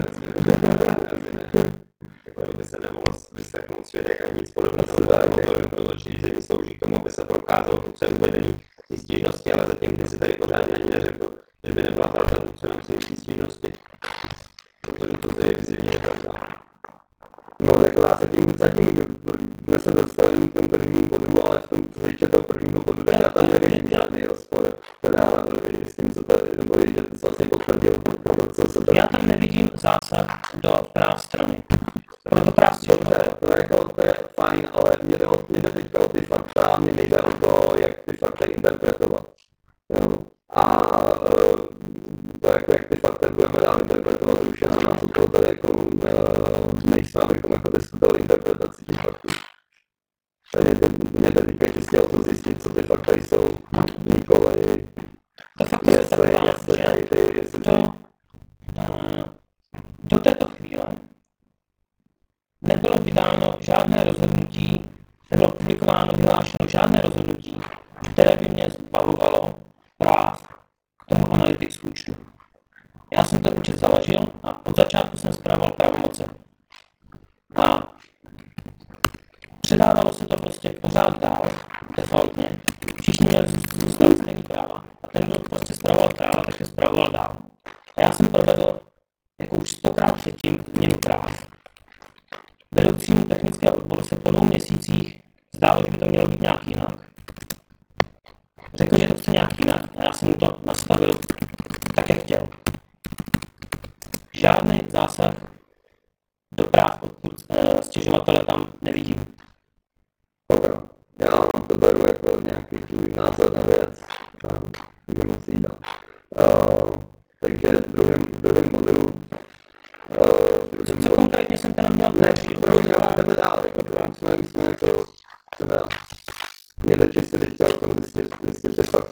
takhle by se nemohlo vyslechnout svědek ani nic podobného. Rozhodčí řízení slouží k tomu, aby se prokázalo to, co je uvedený v té stížnosti, ale zatím, kdy si tady pořádně ani neřekl, že by nebyla pravda to, co nám v té stížnosti. Protože to je vizivně pravda. No jako já zatím, zatím jsme se dostali k tomu prvnímu bodu, ale v tom, co se týče toho prvního bodu, tak já tam nevidím žádný rozpor. Teda ale s tím, co tady, nebo že ty jsi vlastně potvrdil to, co se tady... Já tam nevidím zásah do práv strany. Proto práv stěžovatele. To je, jako, to je fajn, ale mě jde, o, mě jde teďka o ty fakta, mě nejde o to, jak ty fakta interpretovat. Jo? A uh, to jako, jak ty fakta budeme dál interpretovat, už je na nás, to tady jako uh, nejsme, abychom jako diskutovali interpretaci těch faktů. Takže mě jde teďka čistě o to zjistit, co ty fakta jsou, nikoli To fakt je jestli, taková, jestli že tady ty, jestli ty... to, uh, do této chvíle nebylo vydáno žádné rozhodnutí, nebylo publikováno, vyhlášeno žádné rozhodnutí, které by mě zbavovalo práv k tomu analytics účtu. Já jsem ten účet založil a od začátku jsem spravoval pravomoce. A předávalo se to prostě pořád dál, defaultně. Všichni měli zůstat stejný práva. A ten, kdo prostě spravoval práva, tak je spravoval dál. A já jsem provedl jako už stokrát předtím změnu práv. Vedoucímu technického odboru se po dvou měsících zdálo, že by to mělo být nějak jinak. Řekl, že to chce nějak jinak a já jsem mu to nastavil tak, jak chtěl. Žádný zásah do práv odkud e, stěžovatele tam nevidím. Dobrá. Já to beru jako nějaký tvůj názor na věc. Nemusí dát. Uh, takže v druhém, v druhém bodu... Uh, Co, co konkrétně jsem teda měl? Ne, protože jdeme dál, jako druhém jsme, my jsme jako... Teda, mě jde čistě teď chtěl tomu zjistit, zjistit ty fakta.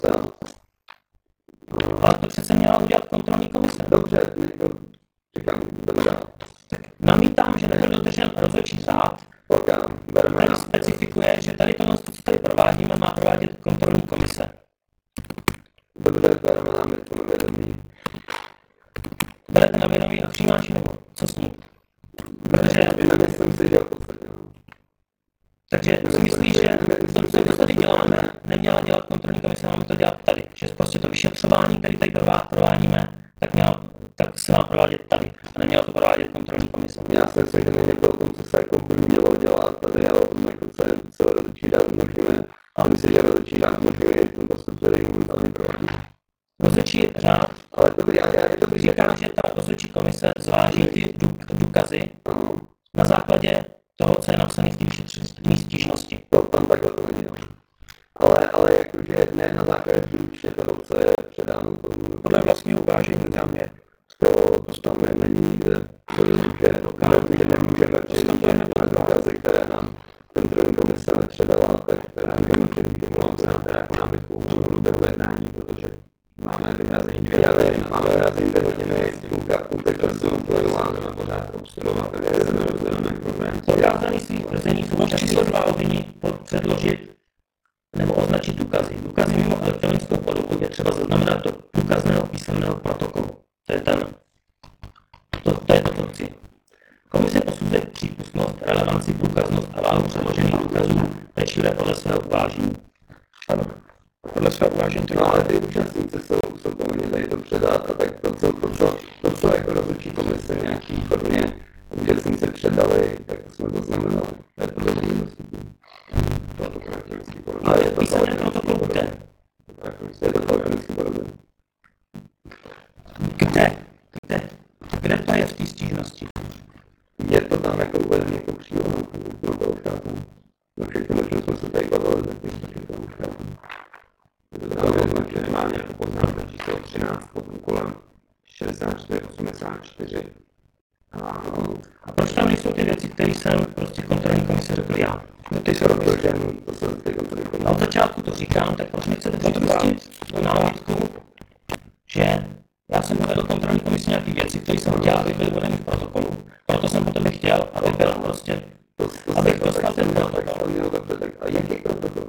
měla udělat kontrolní komise. Dobře, jako, říkám, dobrá. Tak namítám, že nebyl dodržen rozhodčí řád, Ok, bereme který na... specifikuje, že tady to, co tady provádíme, má provádět kontrolní komise. Dobře, bereme námitku na vědomí. Berete na vědomí a přijímáš, nebo co s ní? Protože, Nemyslím si, že v podstatě, no. takže si myslíš, že to, co tady děláme, neměla dělat kontrolní komise, máme to dělat tady. Že prostě to vyšetřování, které tady provádíme, tak, měla, tak se má provádět tady. A neměla to provádět kontrolní komise. Já si myslím, že není to o tom, co se jako by mělo dělat tady, ale o tom, jako co, co rozhodčí řád umožňuje. A myslím, že rozhodčí řád umožňuje ten postup, který momentálně provádí. Rozhodčí řád Ale dobrý, ale je dobrý, říká, že ta rozhodčí komise zváží ty důk- důkazy ano, na základě toho, co je napsané v té vyšetření stížnosti. to tam takhle to není, no. Ale, ale jakože ne na základě výlučně toho, co je předáno tomu. Podle vlastního uvážení tam je. To, to tam není nikde, protože že nemůžeme přijít na důkazy, které nám kontrolní komise nepředala, tak nemůžeme přijít. Volám se na teda jako námitku průběhu jednání, protože máme vyhrazení dvě Já hodiny nevím, na máme razím dvě hodiny, půlka, půlka času, to na pořád obsluhovat, takže se nerozhodneme problém. Podázání svých tvrzení jsou číslo dva povinni předložit nebo označit důkazy. Důkazy mimo elektronickou podobu je třeba zaznamenat do důkazného písemného protokolu. To je ten, to, to je to, co chci. Komise posuzuje přípustnost, relevanci, průkaznost a váhu předložených důkazů pečlivě podle svého uvážení. Ano, podle svého uvážení to No ale ty účastníci jsou, jsou povinni tady to předat a tak to, co, to, co, to, co jako rozhodčí komise nějaký formě účastníci předali, tak to jsme to znamenali. To je to dobrý dostupný. Protokol elektronický podobný. A je to Písemné protokol kde? Je to elektronický podobný. Kde? Kde? Kde to je v té stížnosti? Je to tam jako uvedený jako příloha, no to odcházím. No všechno, o čem jsme se tady bavili, tak je to tam odcházím. Tam je minimálně jako poznámka číslo třináct pod úkolem šedesát čtyři osmdesát čtyři. A, A proč tam nejsou ty věci, které jsem prostě kontrolní komise řekl já? No ty se Protože to se ty kontrolní A komise. od začátku to říkám, tak proč mi chcete připustit tu námitku, že já jsem uvedl kontrolní komisi nějaké věci, které jsem chtěl, aby byly uvedeny v protokolu. Proto jsem potom chtěl, aby byl prostě, To, to abych se- to dostal tak ten mělo, tak protokol. to mělo dobře, tak a jaký protokol?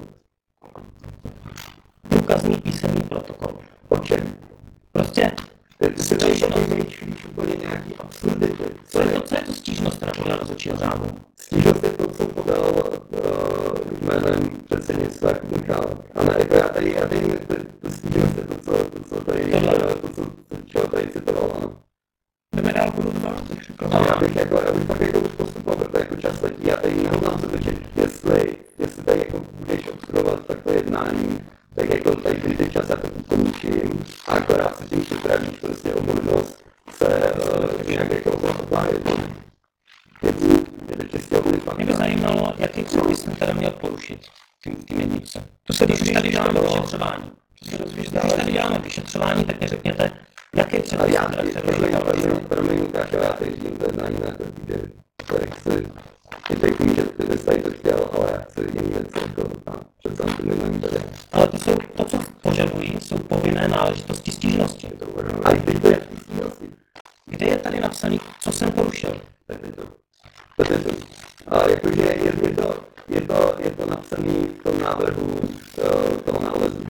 Důkazný písemný protokol. O čem? Prostě, Ty ty si tady vymýšlíš úplně nějaký absurdity. co je to, co je to stížnost, která podle rozhodčího řádu? Stížnost je to, co podal uh, jménem předsednictva jako Michal. A ne, jako já tady, já tady, to, to stížnost je to, co, to, co tady, Tohle. uh, to, co, čeho tady citoval, ano. jdeme dál, budu dva, bych řekl. Ale já bych jako, já bych tak jako už postupoval, protože jako čas letí, já tady nehodlám se točit, jestli, jestli tady jako budeš obsluhovat takto jednání, tak jako tady když čas já to končím a akorát se tím připravíš prostě o možnost se uh, nějak jako oplájet. Je to čistě o Mě by zajímalo, jaký předpis jsem teda měl porušit tím, tím jednice. To se Když už tady dozvíš, děláme no. vyšetřování. Když tady děláme vyšetřování, tak mi řekněte, jaký A předpis já jsem teda ti, předložil. promiň, promiň, promiň, Lukáš, já teď žiju to jednání na to, že to jak si, je pěkný, že ty bys tady to chtěl, ale já chci jiný věci, jako a přece ty nemám tady. Ale to, jsou, to, co požadují, jsou povinné náležitosti stížnosti. A i teď to je vlastně, Kde je tady napsaný, co jsem porušil? tak je to. To je to. A jakože je, je, to, je, to, je to napsaný v tom návrhu uh, toho nálezu.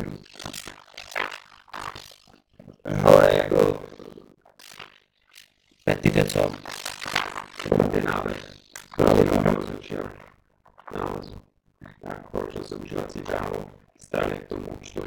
Ale jako, Petit je co? je návrh. Návrh rozhodčího nálezu. Tak porušil se užívací právo strany k tomu účtu.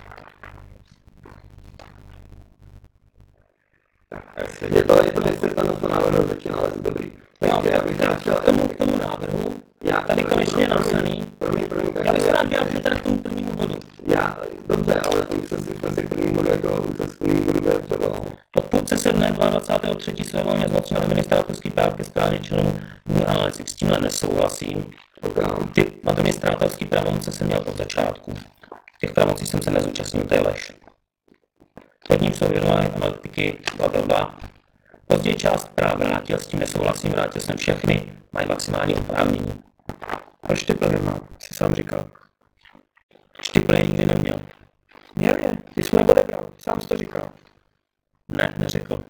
Tak, a jestli je to, je to nesmysl na to návrhu začíná, ale je dobrý. Takže já bych teda chtěl, K tomu, k tomu návrhu, já tady konečně je napsaný. Promiň, promiň, Já bych se rád vyjádřil tady k tomu prvnímu bodu. Já, dobře, ale to už jsem si jsme si k prvnímu bodu, jako už se s prvním bodu vyjadřoval. Odpůrce se dne dvacátého třetího svévolně zmocnil administrátorský práv ke správě členů analýzy, s tímhle nesouhlasím. Ok, Ty administrátorský pravomoce jsem měl od začátku. Těch pravomocí jsem se nezúčastnil, to je lež. Pod ním jsou věnované analytiky, bla, bla, bla. Později část práv vrátil, s tím nesouhlasím, vrátil jsem všechny, mají maximální oprávnění. Proč ty plně má, jsi sám říkal. Štiple nikdy neměl. Měl je, ty jsi mu odebral, sám jsi to říkal. Ne, neřekl.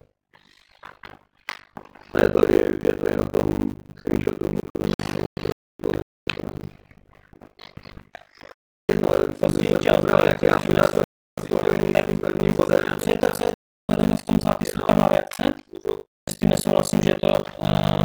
Ne, to je, je to je na tom screenshotu. Později dělal, jak já jsem nesl. Co je to, co je to v tom zápisu, tam má reakce? S tím nesouhlasím, že je to... Uh...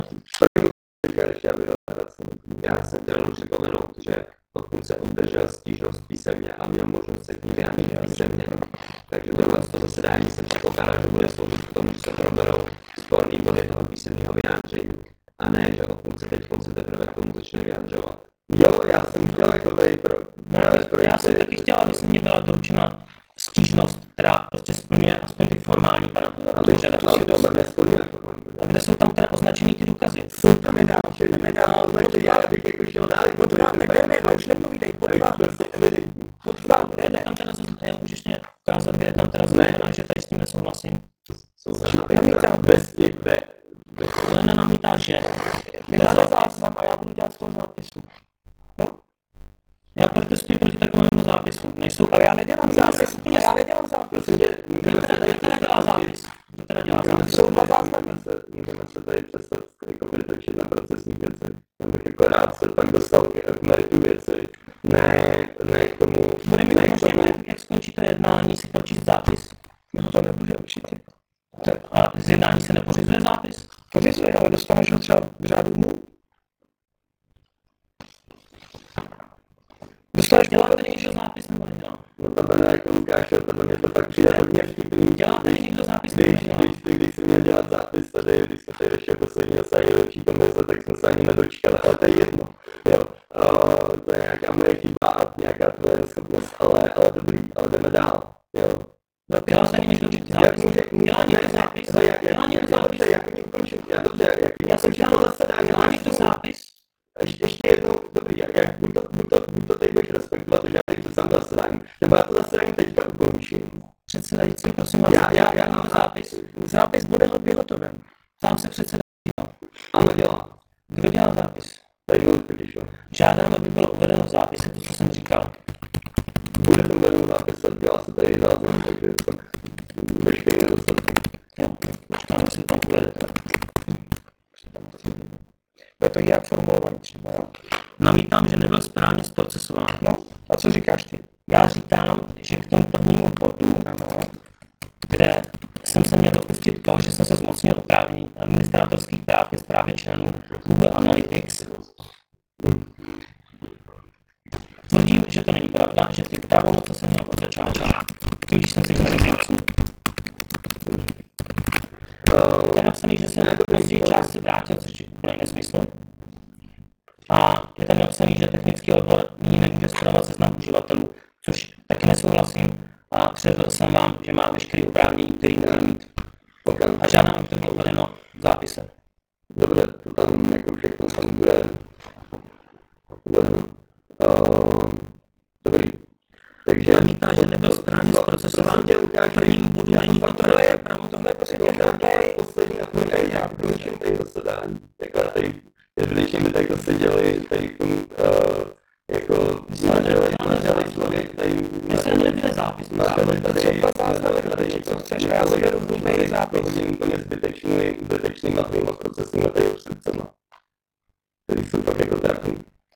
Já jsem chtěl připomenout, že pokud se obdržel stížnost písemně a měl možnost se k ní vyjádřit písemně, takže tohle z toho zasedání jsem předpokládal, že bude sloužit k tomu, že se proberou sporný body toho písemného vyjádření, a ne, že pokud se teď se teprve k tomu začne vyjadřovat. Jo, já jsem chtěl jako tady pro... pro já jsem taky chtěl, aby se mně byla doručena stížnost, která prostě splňuje aspoň ty formální požadavky. A kde jsou tam teda označený ty důkazy? Jsou tam nedám, že nedám, označit, já bych jako šel dál, jako to dáme, jdeme, už nepovídej, podívám, prostě evidentní. Podívám, Kde je tam teda zazněno, můžeš mě ukázat, kde je tam teda zazněno, že tady s tím nesouhlasím. Bez těch, ve. Ale nenamítá, že Nemá záznam a já budu dělat z toho zápisu. No. Já protestuji proti takovému zápisu. Nejsou... Ale já nedělám zápis, já nedělám zápis. Kdo teda, teda dělá zápis? Kdo teda dělá zápis? Jsou dva záznamy. Můžeme se tady přestat jako vytočit na procesní věci. Já bych jako rád se pak dostal k meritu věci. Ne, ne k tomu... Bude mi umožněno, jak skončí to jednání, si pročíst zápis. No to nebude určitě. A z jednání se nepořizuje zápis? Pořizuje, ale dostaneš ho třeba v řádu dnů. Dostaneš Děláte někdo zápis nebo nedělá? No to bude jako Lukáše, to mě to pak přijde hodně vtipný. Děláte někdo zápis Když, nebo nedělá? když, když jsi měl dělat zápis tady, když jsme tady ještě poslední zasáhli lepší komise, tak jsme se ani nedočkali, ale to je jedno. Jo. Uh, to je nějaká moje chyba a nějaká tvoje neschopnost, ale, ale dobrý, ale jdeme dál. Jo. Děláte někdo zápis? Dělá někdo zápis? Dělá někdo zápis? Já dobře, jak Já jsem dělal zasedání, dělá někdo zápis? Ještě, ještě jednou, dobrý, jak, jak buď, to, buď, to, buď to teď budeš respektovat, že já nechci sám zasedání, nebo já to zasedání teďka ukončím. Předsedající, prosím vás, Já, já, já mám mám zápis. Zápis bude vyhotoven. Tam se předseda. Ano, dělá. Kdo dělá zápis? Tady mluv potěšil. Žádám, aby bylo uvedeno v zápise to, co jsem říkal. Bude to uvedeno zápisat, dělá se tady záznam, takže pak veškerý nedostatky. Jo, počkám, jestli to tam uvedete. Bude to jak formulovaný třeba. Namítám, že nebyl správně zprocesován. No, a co říkáš ty? Já říkám, že k tomu prvnímu bodu, kde jsem se měl dopustit toho, že jsem se zmocnil oprávnění administrátorských práv ke správě členů Google Analytics. Tvrdím, že to není pravda, že ty pravomoce jsem měl od začátku, když jsem se jich nezmocnil. Je napsaný, že jsem později část se vrátil, což je úplně nesmysl. A je tam napsaný, že technický odbor nyní nemůže spravovat seznam uživatelů, což taky nesouhlasím. A předvedl jsem vám, že má veškerý oprávnění, který může mít. A žádám, aby to bylo uvedeno v zápise. Dobře, to tam jako všechno tam bude uvedeno. Uh, dobrý. Takže... Namítá, že nebyl správně zprocesován. V prvním bodu není tohle je pravda, tohle je prostě nějaké poslední a to je nějak dočím tady zasedání. Jako tady, evidentně by takto seděli, tady k tomu, uh, jako zmařili, zmařili člověk, tady... My se nebude zápis. Máte tady, tady, co chceš, já se beru v zápis. Hodně úplně zbytečný, zbytečný materiál s procesními tady obstrukcemi, který jsou pak jako trapný.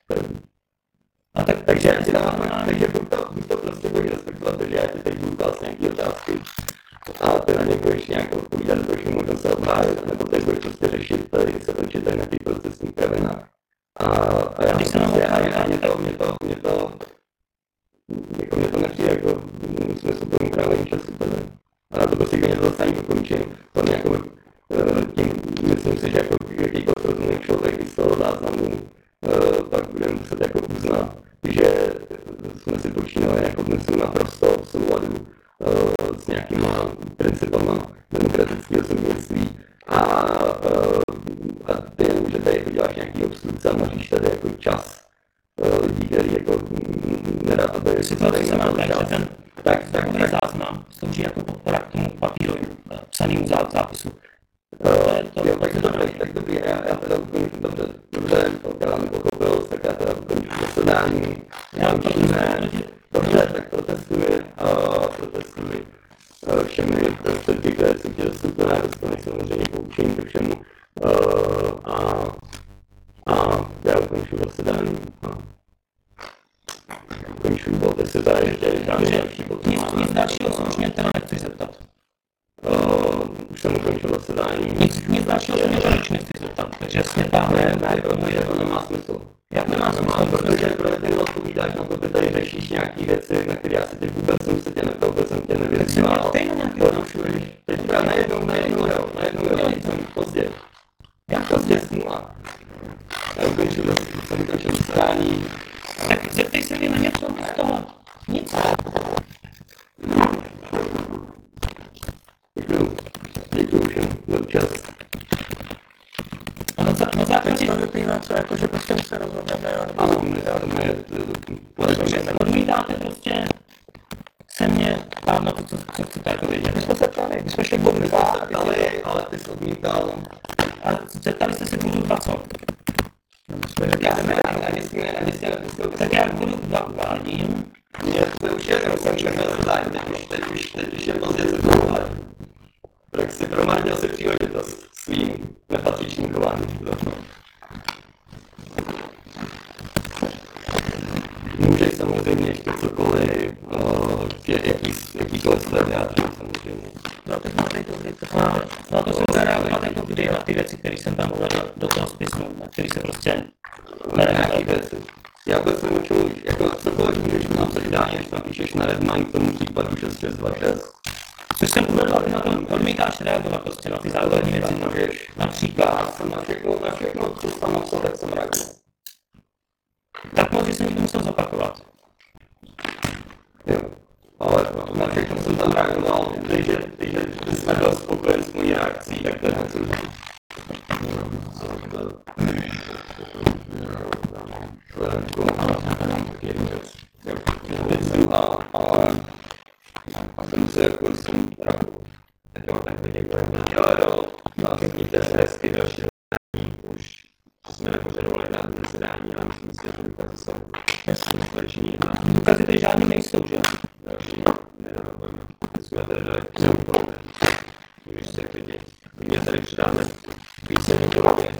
A tak, takže já ti dávám, takže buď to, buď to prostě budeš respektovat, protože já ti teď budu klást nějaký otázky a ty na ně budeš nějak odpovídat, protože možná se obhájit, nebo teď budeš prostě řešit, tady se točit tady na těch procesních pravinách. A, a já Když se nám prostě, a, obhájí, a mě to, mě to, mě to, jako mě to nepřijde jako v smyslu tomu krávení času tady. A na to prostě když to zase ani dokončím, to mě jako tím, myslím si, že jako jakýkoliv rozumný člověk i z toho záznamu Uh, pak budeme muset jako uznat, že jsme si počínali jako dnes naprosto v souladu uh, s nějakýma principama demokratického soudnictví a, uh, a ty nemůžete jako dělat nějaký obstrukce a maříš tady jako čas uh, lidí, který jako nedá, aby situace se má tak, že ten tak, tak, takový záznam slouží jako podpora k tomu papíru psanému zápisu. Uh, to, jo, tak, dobrý, tak dobrý, já, já teda úplně dobře, dobře, to teda nepochopil, tak já teda ukončím zasedání, já učíme, dobře, tak protestuji, uh, protestuji uh, všemi prostředky, které jsou Takže nic, nic dalšího se už mě teda nechci zeptat. Uh, už jsem ukončil zasedání. Nic, nic dalšího se mě teda už nechci zeptat, takže smětáme na To to nemá smysl. Jak nemá smysl, Protože protože ty odpovídáš na to, ty tady řešíš nějaký věci, na které já se teď vůbec jsem se tě neptal, vůbec jsem tě nevyzýval. Tak se mě ptej na nějaký Porušuješ. Teď právě najednou, najednou, jo, najednou, jo, jsem pozdě. Jak Pozdě smůla. Já ukončil, jsem ukončil zasedání. Tak zeptej se mě na něco z toho. Nic. Děkuju. Děkuju všem za účast. A na, na základě To vyplývá co, jako že prostě my se rozhodneme, jo, nebo Ano, my jsme je že odmítáte prostě se mě ptát na to, co, co chcete jako vědět. my jsme se ptali, my jsme šli k bodu dva, a ty jsi- ale, ale ty jsi odmítal. A zeptali jste se budu dva co? Já jsem rád, ani si ne, ani si nepustil. Tak já budu dva uvádím. Mě to už je ukončíme zadání, teď už, teď už, teď už je pozdě se povolat. Tak si promarnil si příležitost svým nepatřičným chováním. Můžeš samozřejmě ještě cokoliv, uh, jaký, jakýkoliv své vyjádření samozřejmě. no teď máme to vliv. A na to se bude reagovat jako kdy na ty věci, které jsem tam uvedl do toho spisu, na který se prostě Nějaký nereaguje. věci. Já vůbec nemůžu, jako cokoliv můžeš napsat dál, než napíšeš na Redmine k tomu případu šest šest dva šest. Což jsem uvedl, ale na to odmítáš reagovat prostě na ty základní věci. Tam můžeš, Například, já jsem na všechno, na všechno, co jsi tam napsal, tak jsem reagoval. tak moc, že jsem ti to musel zopakovat. Jo, ale na všechno jsem tam reagoval, takže, takže když jsme byl spokojen s mojí reakcí, tak to je něco. Druhá, ale jsem se jako jsem reagoval. Tak jo, tak my děkujeme. Jo, jo, Vlastně mějte se hezky další zasedání. Už jsme nepožadovali žádné zasedání, ale myslím si, že to důkazy jsou. Jasně. Konečně a Důkazy tady žádný nejsou, že? další nenavrhujeme. My jsme tady dali původné. Můžeš se klidně. My tady přidáme písemnou podobě.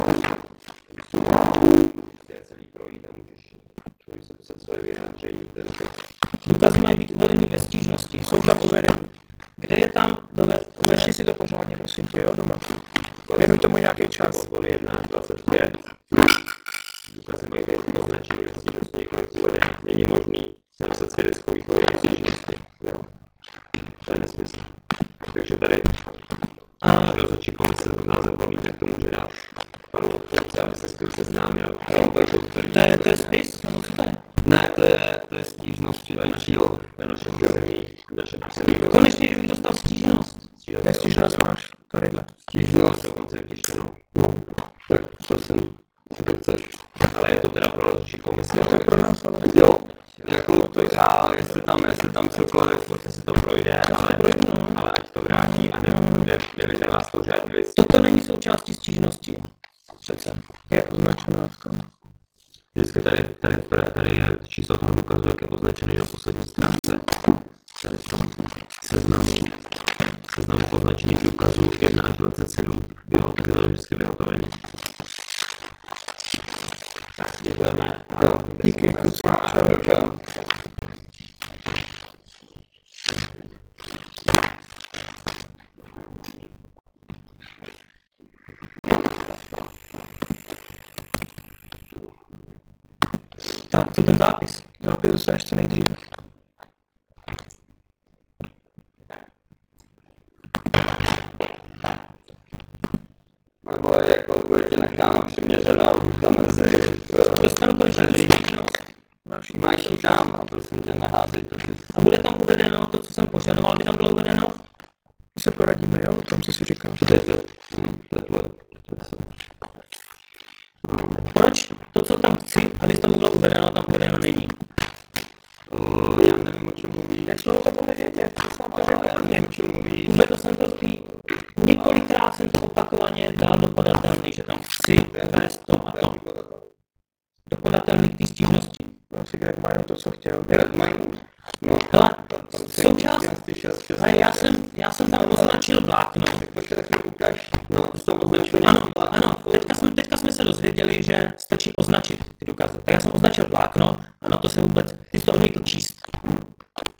Je celý projít a můžeš můžeš se psat svoje vyjádření. Důkazy mají být uvedeny ve stížnosti. Jsou tam uvedeny. Kde je tam dole Uvěřti si to pořádně, prosím tě, jo, doma. Věnuj tomu nějaký čas. Body jedna až dvacet pět. Důkazy mají být označeny ve stížnosti několik uvedených. Není možný napsat svědeckou výpověď ve stížnosti. Jo. To je nesmysl. Takže tady a rozhodčí komise název odmítne k tomu, že dá panu odpovědce, aby se s tím seznámil. to je, to je spis, nebo co to je? Ne, to je, to je stížnost čitelčího. Na našem území, naše písemní Konečně, že bych dostal stížnost. Nestížnost máš, to rydle. Stížnost. Dokonce vytištěnou. No, tak prosím, co to chceš. Ale je to teda pro rozhodčí komise. To je pro nás, ale Jo, jako to já, jestli tam, jestli tam cokoliv. Pokud se to projde, ale, ale ať to vrátí a ne, nevyjde vás to žádný list. Toto není součástí stížnosti. Přece. je označená v tom. Vždycky tady, tady, tady, tady je číslo toho důkazu, jak je označený na poslední stránce. Tady v tom seznamu, seznamu označených důkazů jedna až dvacet sedm bylo bylo vždycky vyhotovený. Tak, děkujeme. Díky, kluci. Čau, čau. Tak, co ten zápis? Zápis dostaneš co nejdříve. Nebo jako budete necháno přiměřená lhůta mezi. Dostanu konečně tu stížnost. Máš Máš to tam a prosím tě neházej to, že A bude tam uvedeno to, co jsem požadoval, by tam bylo uvedeno? se poradíme, jo, o tom, co jsi říkal. to je to. Hm, to je tvoje. To je to. Proč to, co tam chci, aby tam bylo uvedeno, tam uvedeno není? O, já nevím, o čem mluvíš. Jak jsme o tom nevědět, co jsem to Ale já řekl. nevím, o čem mluvíš. Uvedl jsem to tý, několikrát jsem to opakovaně dal do podatelny, že tam chci vést to a to. Do podatelny k té stížnosti. No si Greg má jenom to, co chtěl. No, Hele, tam součást, ale já jsem, já jsem tam označil vlákno. Tak počkej, tak mi ukáž. No, to jsem označil Ano, nějaký ano, teďka jsme, teďka jsme se dozvěděli, že stačí označit ty důkazy. Tak já jsem označil vlákno a na to se vůbec, ty jsi to odmítl číst.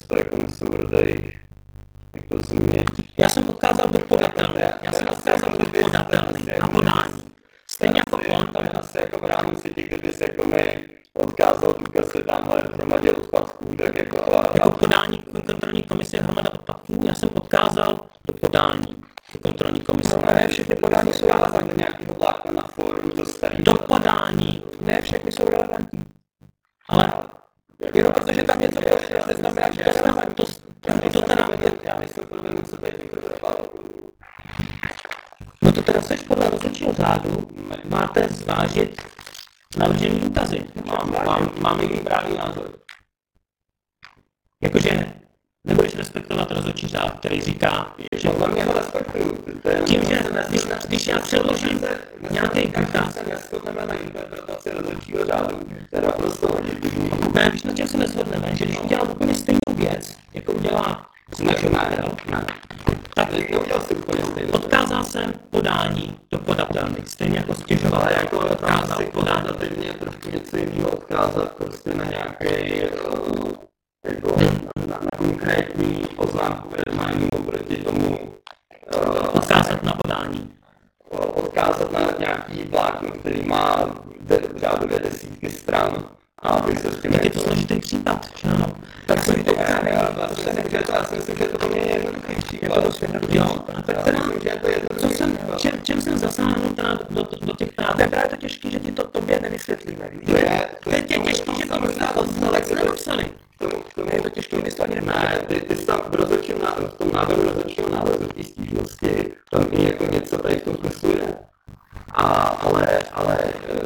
to jako nesourodej, jako změť. Já jsem odkázal do podatelny, já jsem odkázal do podatelny na podání. Stejně jako on. Tam je asi jako v rámci těch, kdyby se jako mi odkázal důkaz se tamhle v hromadě odpadků, tak jako... Jako podání kontrolní komise hromada odpadků, já jsem odkázal do podání do kontrolní komise. No, ne, všechny podání jsou relevantní. Nějakého vlákna na fórum do starých... Do podání. Ne, všechny jsou relevantní. Ale Jenom protože tam něco prostě, neznamená, že to je relevantní. to, to, to teda, Já nejsem podle co tady někdo dával. no to teda seš podle rozhodčího řádu, máte zvážit navržený důkazy. Mám, mám, mám jiný právní názor. Jakože nebudeš respektovat rozhodčí řád, který říká, že Podle mě ho respektuju. tím, že když, když já předložím nějaký důkaz, se neshodneme na interpretaci rozhodčího řádu, teda prostě legitimní. ne, když na čem se neshodneme, že když udělám úplně stejnou věc, jako udělá služovatel, tak Neudělal si úplně stejnou. odkázal jsem podání do podatelny, stejně jako stěžovatel, jako odkázal podání. Podání trošku něco jiného odkázat prostě na nějaký uh, jako na, na konkrétní poznámku, které mají mimo proti tomu uh, Odkázat na podání. odkázat na nějaký vlákno, který má řádově desítky stran. A aby se s tím Jak je to složitý případ, že ano? Tak se to já, já, si myslím, já si myslím, že to poměrně jednoduchý je to příklad. dost jednoduché. Jo, a tak teda, Že to je co jsem, čem, čem jsem zasáhnul teda do, do těch práv? To je právě to těžké, že ti to tobě nevysvětlíme, víš? To je, To je tě těžký, že to možná vůbec nenapsali. Je to těžké vysvětlení, nemá. Ne, ty, ty jsi tam v rozhodčím návrhu, v tom návrhu rozhodčího nálezu té stížnosti, tam i jako něco tady v tom smyslu je. A, ale, ale,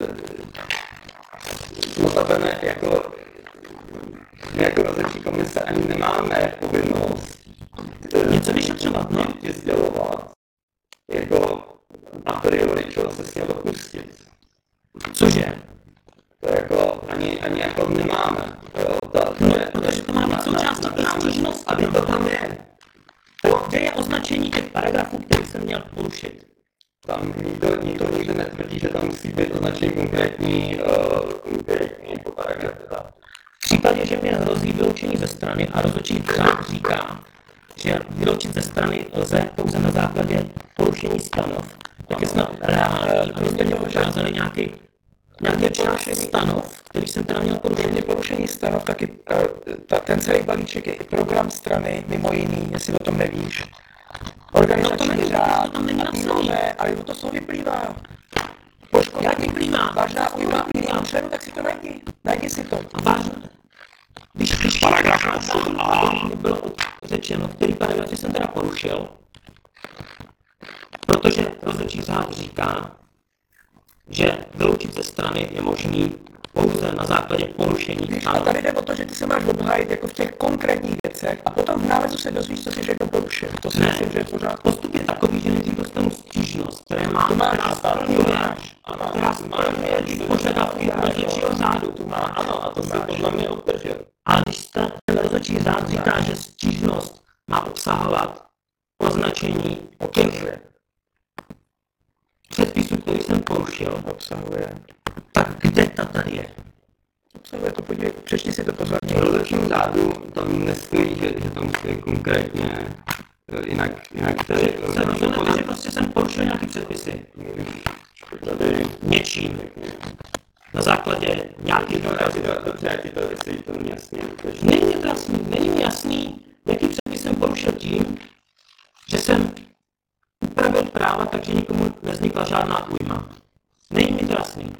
e, notabene, jako, my jako rozhodčí komise ani nemáme povinnost e, Něco vyšetřovat, no. ti sdělovat, jako a priori, čeho se směl dopustit. Cože? To jako ani, ani jako nemáme. Jo, ta, to No, je, protože to má být součástí té stížnosti. aby to tam je. Kde je označení těch paragrafů, který jsem měl porušit? Tam nikdo, nikdo nikdy netvrdí, že tam musí být označený konkrétní, uh, konkrétní jako paragrafy. V případě, že mě hrozí vyloučení ze strany a rozhodčí řád říká, že vyloučit ze strany lze pouze na základě porušení stanov, tak je snad reálný, abyste mě ukázali nějaký nějaký část stanov, který jsem teda měl porušit. Kromě porušení stanov, taky uh, ta, ten celý balíček je i program strany, mimo jiný, jestli o tom nevíš. Organizační No to není, řád, to tam není a napsaný. ne, ale to toho vyplývá. Jak vyplývá? Vážná újma jiným členů, tak si to najdi. Najdi si to. Vážně. Když, když paragraf bylo řečeno, který paragrafy jsem teda porušil, protože rozhodčí řád říká, že vyloučit ze strany je možný pouze na základě porušení Víš, a stanov. tady jde o to, že ty se máš obhájit jako v těch konkrétních věcech a potom v nálezu se dozvíš, co jsi všechno porušil. To si Ne. myslím, že je pořád. Postup je takový, že nejdřív dostanu stížnost, které má, To máš, která splňuje, která splňuje ty požadavky rozhodčího řádu. Ano, a to si podle mě obdržel. Ale když ten rozhodčí řád říká, že stížnost má obsahovat označení těch předpisů, který jsem porušil, Obsahuje. tak kde ta tady je? Obsahuje to, podívej, přečti si to pozorně. V rozhodčím řádu tam nestojí, že, že tam musí konkrétně, eh, jinak, jinak tady Se rozhodnete, že prostě jsem porušil nějaké předpisy tady něčím. Na základě nějakých důkazů. dobře, já ti to vysvětlí, to není jasně. Není mi to jasný, není mi jasný, jaký předpis jsem porušil tím, že jsem upravil práva, takže nikomu nevznikla žádná újma. Není mi to jasný.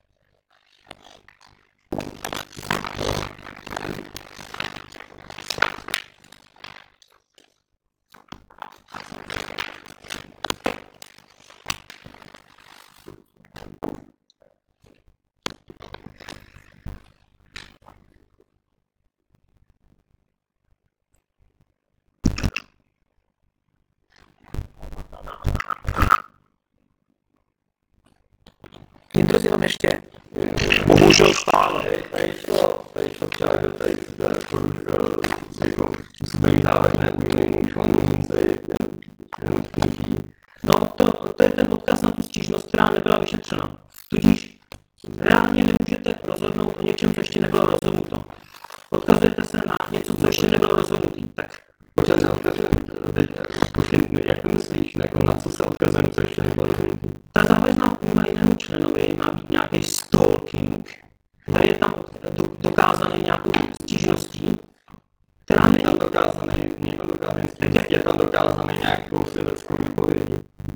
Jindro, si mám ještě. Bohužel stále. Tady šlo, tady šlo včera, že tady se jako způsobení závažné újmy členům se jenom kniží. No, to, to je ten odkaz na tu stížnost, která nebyla vyšetřena. Tudíž reálně nemůžete rozhodnout o něčem, co ještě nebylo rozhodnuto. odkazujete se na něco, co ještě nebylo rozhodnutý, tak Pořád neodkazujeme, jak to myslíš, jako na co se odkazujeme, co ještě nebylo rozhodnutý? ta závažná údajnému členovi má být nějaký stalking, který je tam do- dokázaný nějakou stížností, která Je není tam dokázaný, není to dokázaný, je tam dokázaný nějakou svědeckou výpovědí.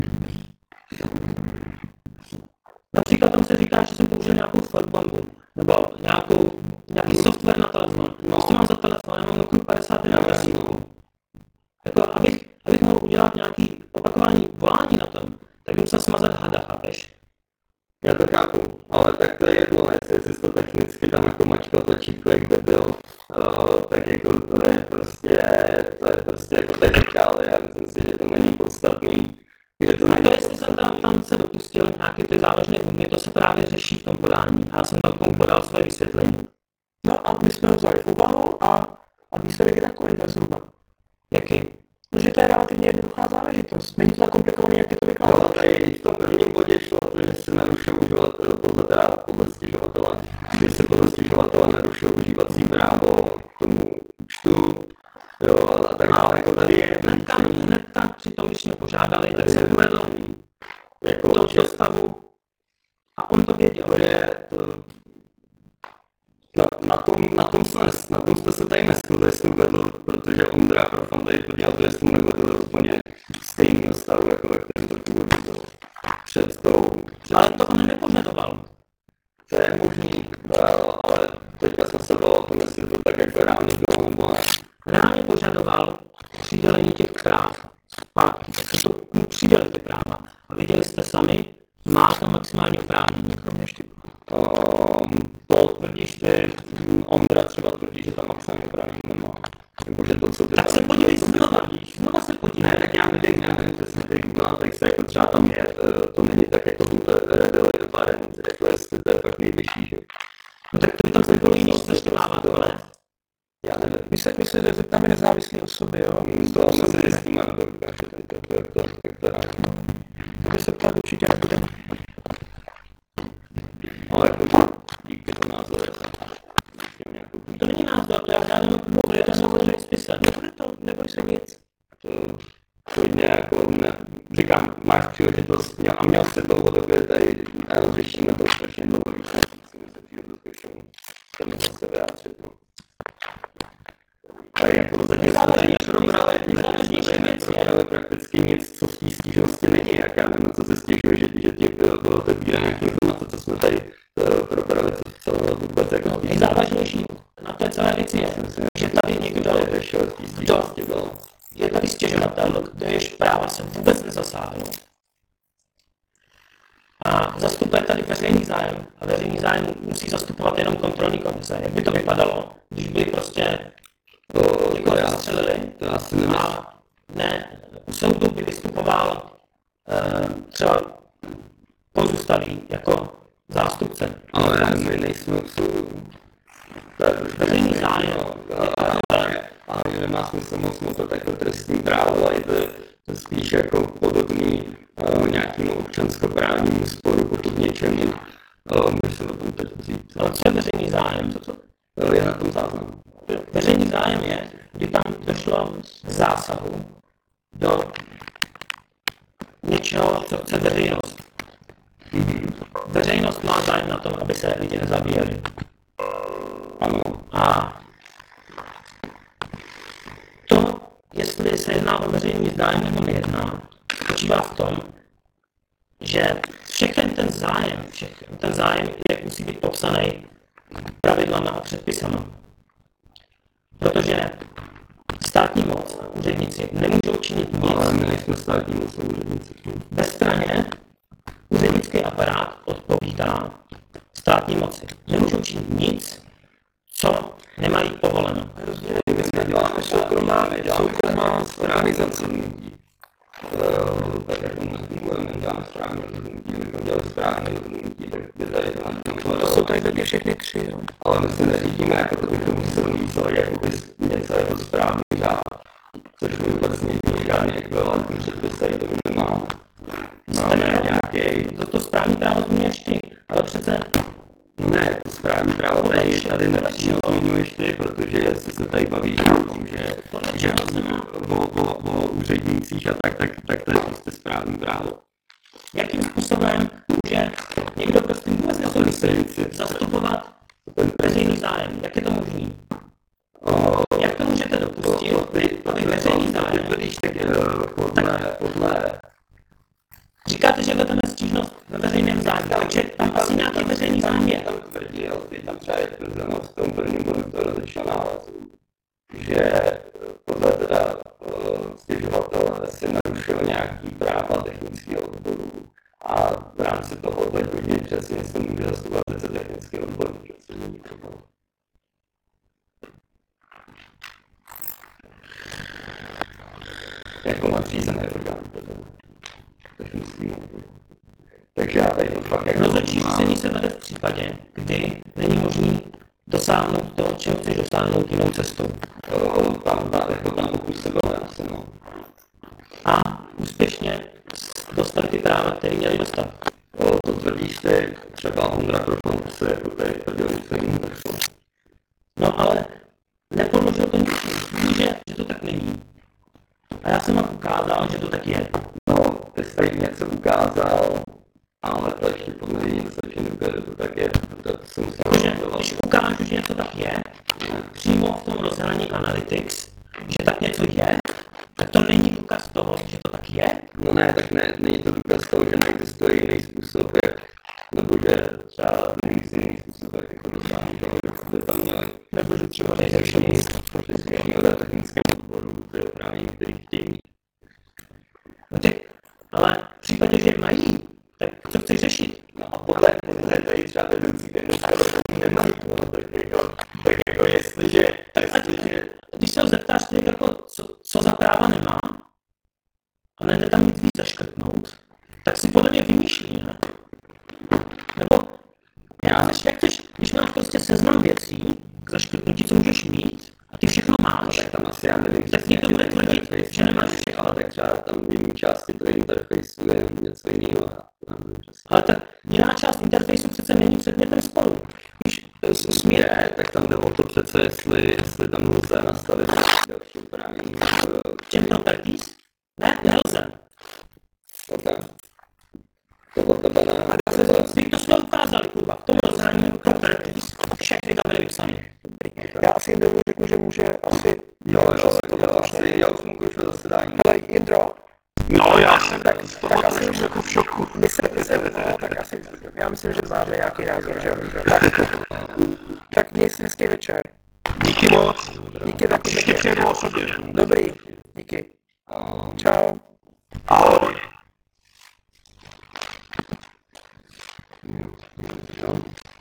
Například tam se říká, že jsem použil nějakou fuckbombu, nebo nějakou, nějaký software na telefon. No. Prostě mám za telefon, mám Nokia padesát jedna desítku. Jako, abych, abych mohl udělat nějaký opakování volání na tom, tak bych musel smazat hada, chápeš? Já to chápu, ale tak to je jedno, jestli jsi to technicky tam jako mačkal tlačítko, jak debil, uh, tak jako to je prostě, to je prostě jako technikály, já myslím si, že to není podstatný. Že to A není to, jestli jsem tam, tam se dopustil nějaké ty závažné újmy, to se právě řeší v tom podání. A já jsem tam k tomu podal své vysvětlení. No a my jsme ho vzali v úvahu a, a výsledek je takový tak zhruba. Jaký? No, že to je relativně jednoduchá záležitost. Není to tak komplikovaný, jak je to Ale vykládat. tady v tom prvním bodě šlo o to, že se narušil uživatel, podle, teda, podle stěžovatele, že se podle stěžovatele narušil užívací právo k tomu účtu, jo, a tak dále, jako tady je. Hned tam, hned tam při tom, když mě požádali, tak jsem uvedl Jako, to že do stavu a on to věděl. to je, to, na, na, tom, na, tom jsme, na tom jste se tady neshodli, jestli uvedl, protože Ondra Profan tady podíval, že jsem neuvedl úplně stejného stavu, jako ve kterém to původně bylo. Před tou, před Ale to on nepožadoval. To je možný, ale teďka jsme se bavili o tom, jestli to tak jako reálně bylo, nebo ne. Reálně požadoval přidělení těch práv zpátky, tak se to mu přidělili ty práva. A viděli jste sami, má tam maximální oprávnění, kromě štěpu. Um, to tvrdíš ty, Ondra třeba tvrdí, že tam maximální oprávnění nemá. Nebo že to, co ty Tak tam se podívej to, co ty znova, tvrdíš. znova se podívej. Ne, tak já nevím, já nevím přesně, ty Google text, jako třeba tam je, eh, to není tak jako Rebel Environment, jako jestli to je fakt nejvyšší, že? No tak to by tam nebylo jiný, co ještě mávat, ale Já nevím. My se, my se zeptáme nezávislé osoby, jo. To mezi zjistíme, nebo ukáže tady to, jak to, jak to rádi. To by se ptát určitě nebudeme. Ale jako díky to názor, to není názor, to je opravdu bude to samozřejmě spise. Nebude to, nebude se nic. to klidně jako ne, říkám, máš příležitost měl, a měl se dlouhodobě tady a rozřešíme to strašně dlouho, když musíme se příležitost ke všemu, tomu se vyjádřit. No. Tady jako zatím jsme tady neprobrali, zatím jsme tady neprobrali prakticky nic, co v té stížnosti není, jak já nevím, na co se stěžuje, že, že ti bylo otevírá nějaké informace, co jsme tady uh, probrali, co, co vůbec jako No, nejzávažnější na té celé věci je, že tady někdo, kdo je tady stěžovatel, kde jež práva se vůbec nezasáhlo. A zastupuje tady veřejný zájem. A veřejný zájem musí zastupovat jenom kontrolní komise. Jak by to vypadalo, když by prostě to, někoho já, zastřelili to já si nemyslím. a ne, u soudu by vystupoval eh, třeba pozůstalý jako zástupce. Ale my nejsme v soudu. To je trošku Veřejný zájem. Ale nemá smysl moc moc to takhle trestní právo, ale to je, to je spíš jako podobný uh, nějakému občanskoprávnímu sporu, pokud něčemu, uh, můžu se o tom teď vzít. Ale co je veřejný zájem? Co to? Uh, je na tom záznam. Veřejný zájem je, kdy tam došlo k zásahu do něčeho, co chce veřejnost. Veřejnost má zájem na tom, aby se lidi nezabíjeli. Ano. A to, jestli se jedná o veřejný zájem nebo nejedná, spočívá v tom, že všechen ten zájem, všechen ten zájem je, musí být popsaný pravidlama a předpisama. Protože státní moc a úředníci nemůžou činit nic. Ale my nejsme státní moc úředníci. Bezstranně úřednický aparát odpovídá státní moci. Nemůžou činit nic, co nemají povoleno. My jsme děláme soukromá, soukromá organizace. Uh, tak jak tomu fungujeme, děláme správně rozhodnutí, kdybychom dělali správně rozhodnutí, tak by tady to To jsou tady taky všechny tři, jo. ale my se neřídíme, jako to bychom museli mít celý jako bys, něco jako správný řád, což my vůbec není žádný ekvivalentní předpis, tady to my nemáme. Máme nějaký... Za to správní právo změníš ty, ale přece Ne, to správní právo tady je tady nepřímo, zmiňuješ ty, protože jsi se tady baví o tom, že, že o, o, o úřednících a tak, tak, tak to je prostě správný právo. Jakým způsobem může někdo prostě vůbec nesouvisí zastupovat veřejný zájem? Jak je to možný? Jak to můžete dopustit, aby veřejný zájem? Podle, podle, Říkáte, že vedeme stížnost ve veřejném zájmu, takže tam asi nějaký veřejný zájem je. tam tvrdil, ty tam třeba je tvrzeno v tom prvním bodu toho rozličného nálezu, že podle teda uh, stěžovatele se narušilo nějaký práva technického odboru a v rámci toho tak hodně přesně se může zastupovat se technického odboru, že se není problém. Jako má řízený orgán technický odboru. Takže já tady to fakt jako... Rozhodčí řízení se vede v případě, kdy není možný dosáhnout to, čeho chceš dosáhnout jinou cestou. To, tam, tam, jako tam pokus se byl asi, no. A úspěšně dostali ty práva, které měli dostat. To, to tvrdíš ty, třeba Ondra Krofant se jako tady tvrdil něco jiného. No ale nepodložil to ničím, ví, že, že to tak není. A já jsem vám ukázal, že to tak je. No, ty jsi tady něco ukázal, ale to ještě podle mě něco ještě nebude, to tak je, to, to jsem musel Protože ukázat. když ukážu, že něco tak je, přímo v tom rozhraní Analytics, že tak něco je, tak to není důkaz toho, že to tak je. No ne, tak ne, není to důkaz toho, že neexistuje jiný způsob, jak, nebo že třeba není jiný způsob, jak jako dosáhnout toho, že by tam měli, nebo že třeba nejlepší příslušní od technického odboru, to je právě některý chtějí. No tak, ale v případě, že mají, tak co chceš řešit? No a podle podle tady třeba vedoucí ten dneska to nemají, no, tak jako, tak jako jestliže, jestliže, Když se ho zeptáš, tak jako, co, co za práva nemá, a nejde tam nic víc zaškrtnout, tak si podle mě vymýšlí, ne? Nebo, já než jak chceš, když máš prostě seznam věcí k zaškrtnutí, co můžeš mít, a ty všechno máš, tak tam asi já nevím, tak někdo bude tvrdit, že nemáš všechno. ale tak třeba tam v jiný části toho interfejsu je něco jiného. Ale ta jiná část interfejsu přece není předmětem sporu. Když směr, Je, tak tam jde o to přece, jestli, jestli tam lze nastavit další upravení. těm properties, ne, nelze. Okay. To od tebe ne. Teď to jsme ukázali, kurva, v tom rozhraní properties, všechny tam byly vypsané. Já asi Jindrovi řeknu, že může asi... Jo, jo, jo, asi, já už mu končil zasedání. Hele, Jindro, No já jsem tak z toho tak asi trošku v šoku. my se, my se, no, tak asi, já myslím, že známe nějaký názor, že jo? Tak, tak měj si hezký večer. Díky moc. Díky taky. Příště přijedu osobně. Dobrý, díky. Čau. Ahoj. Jo.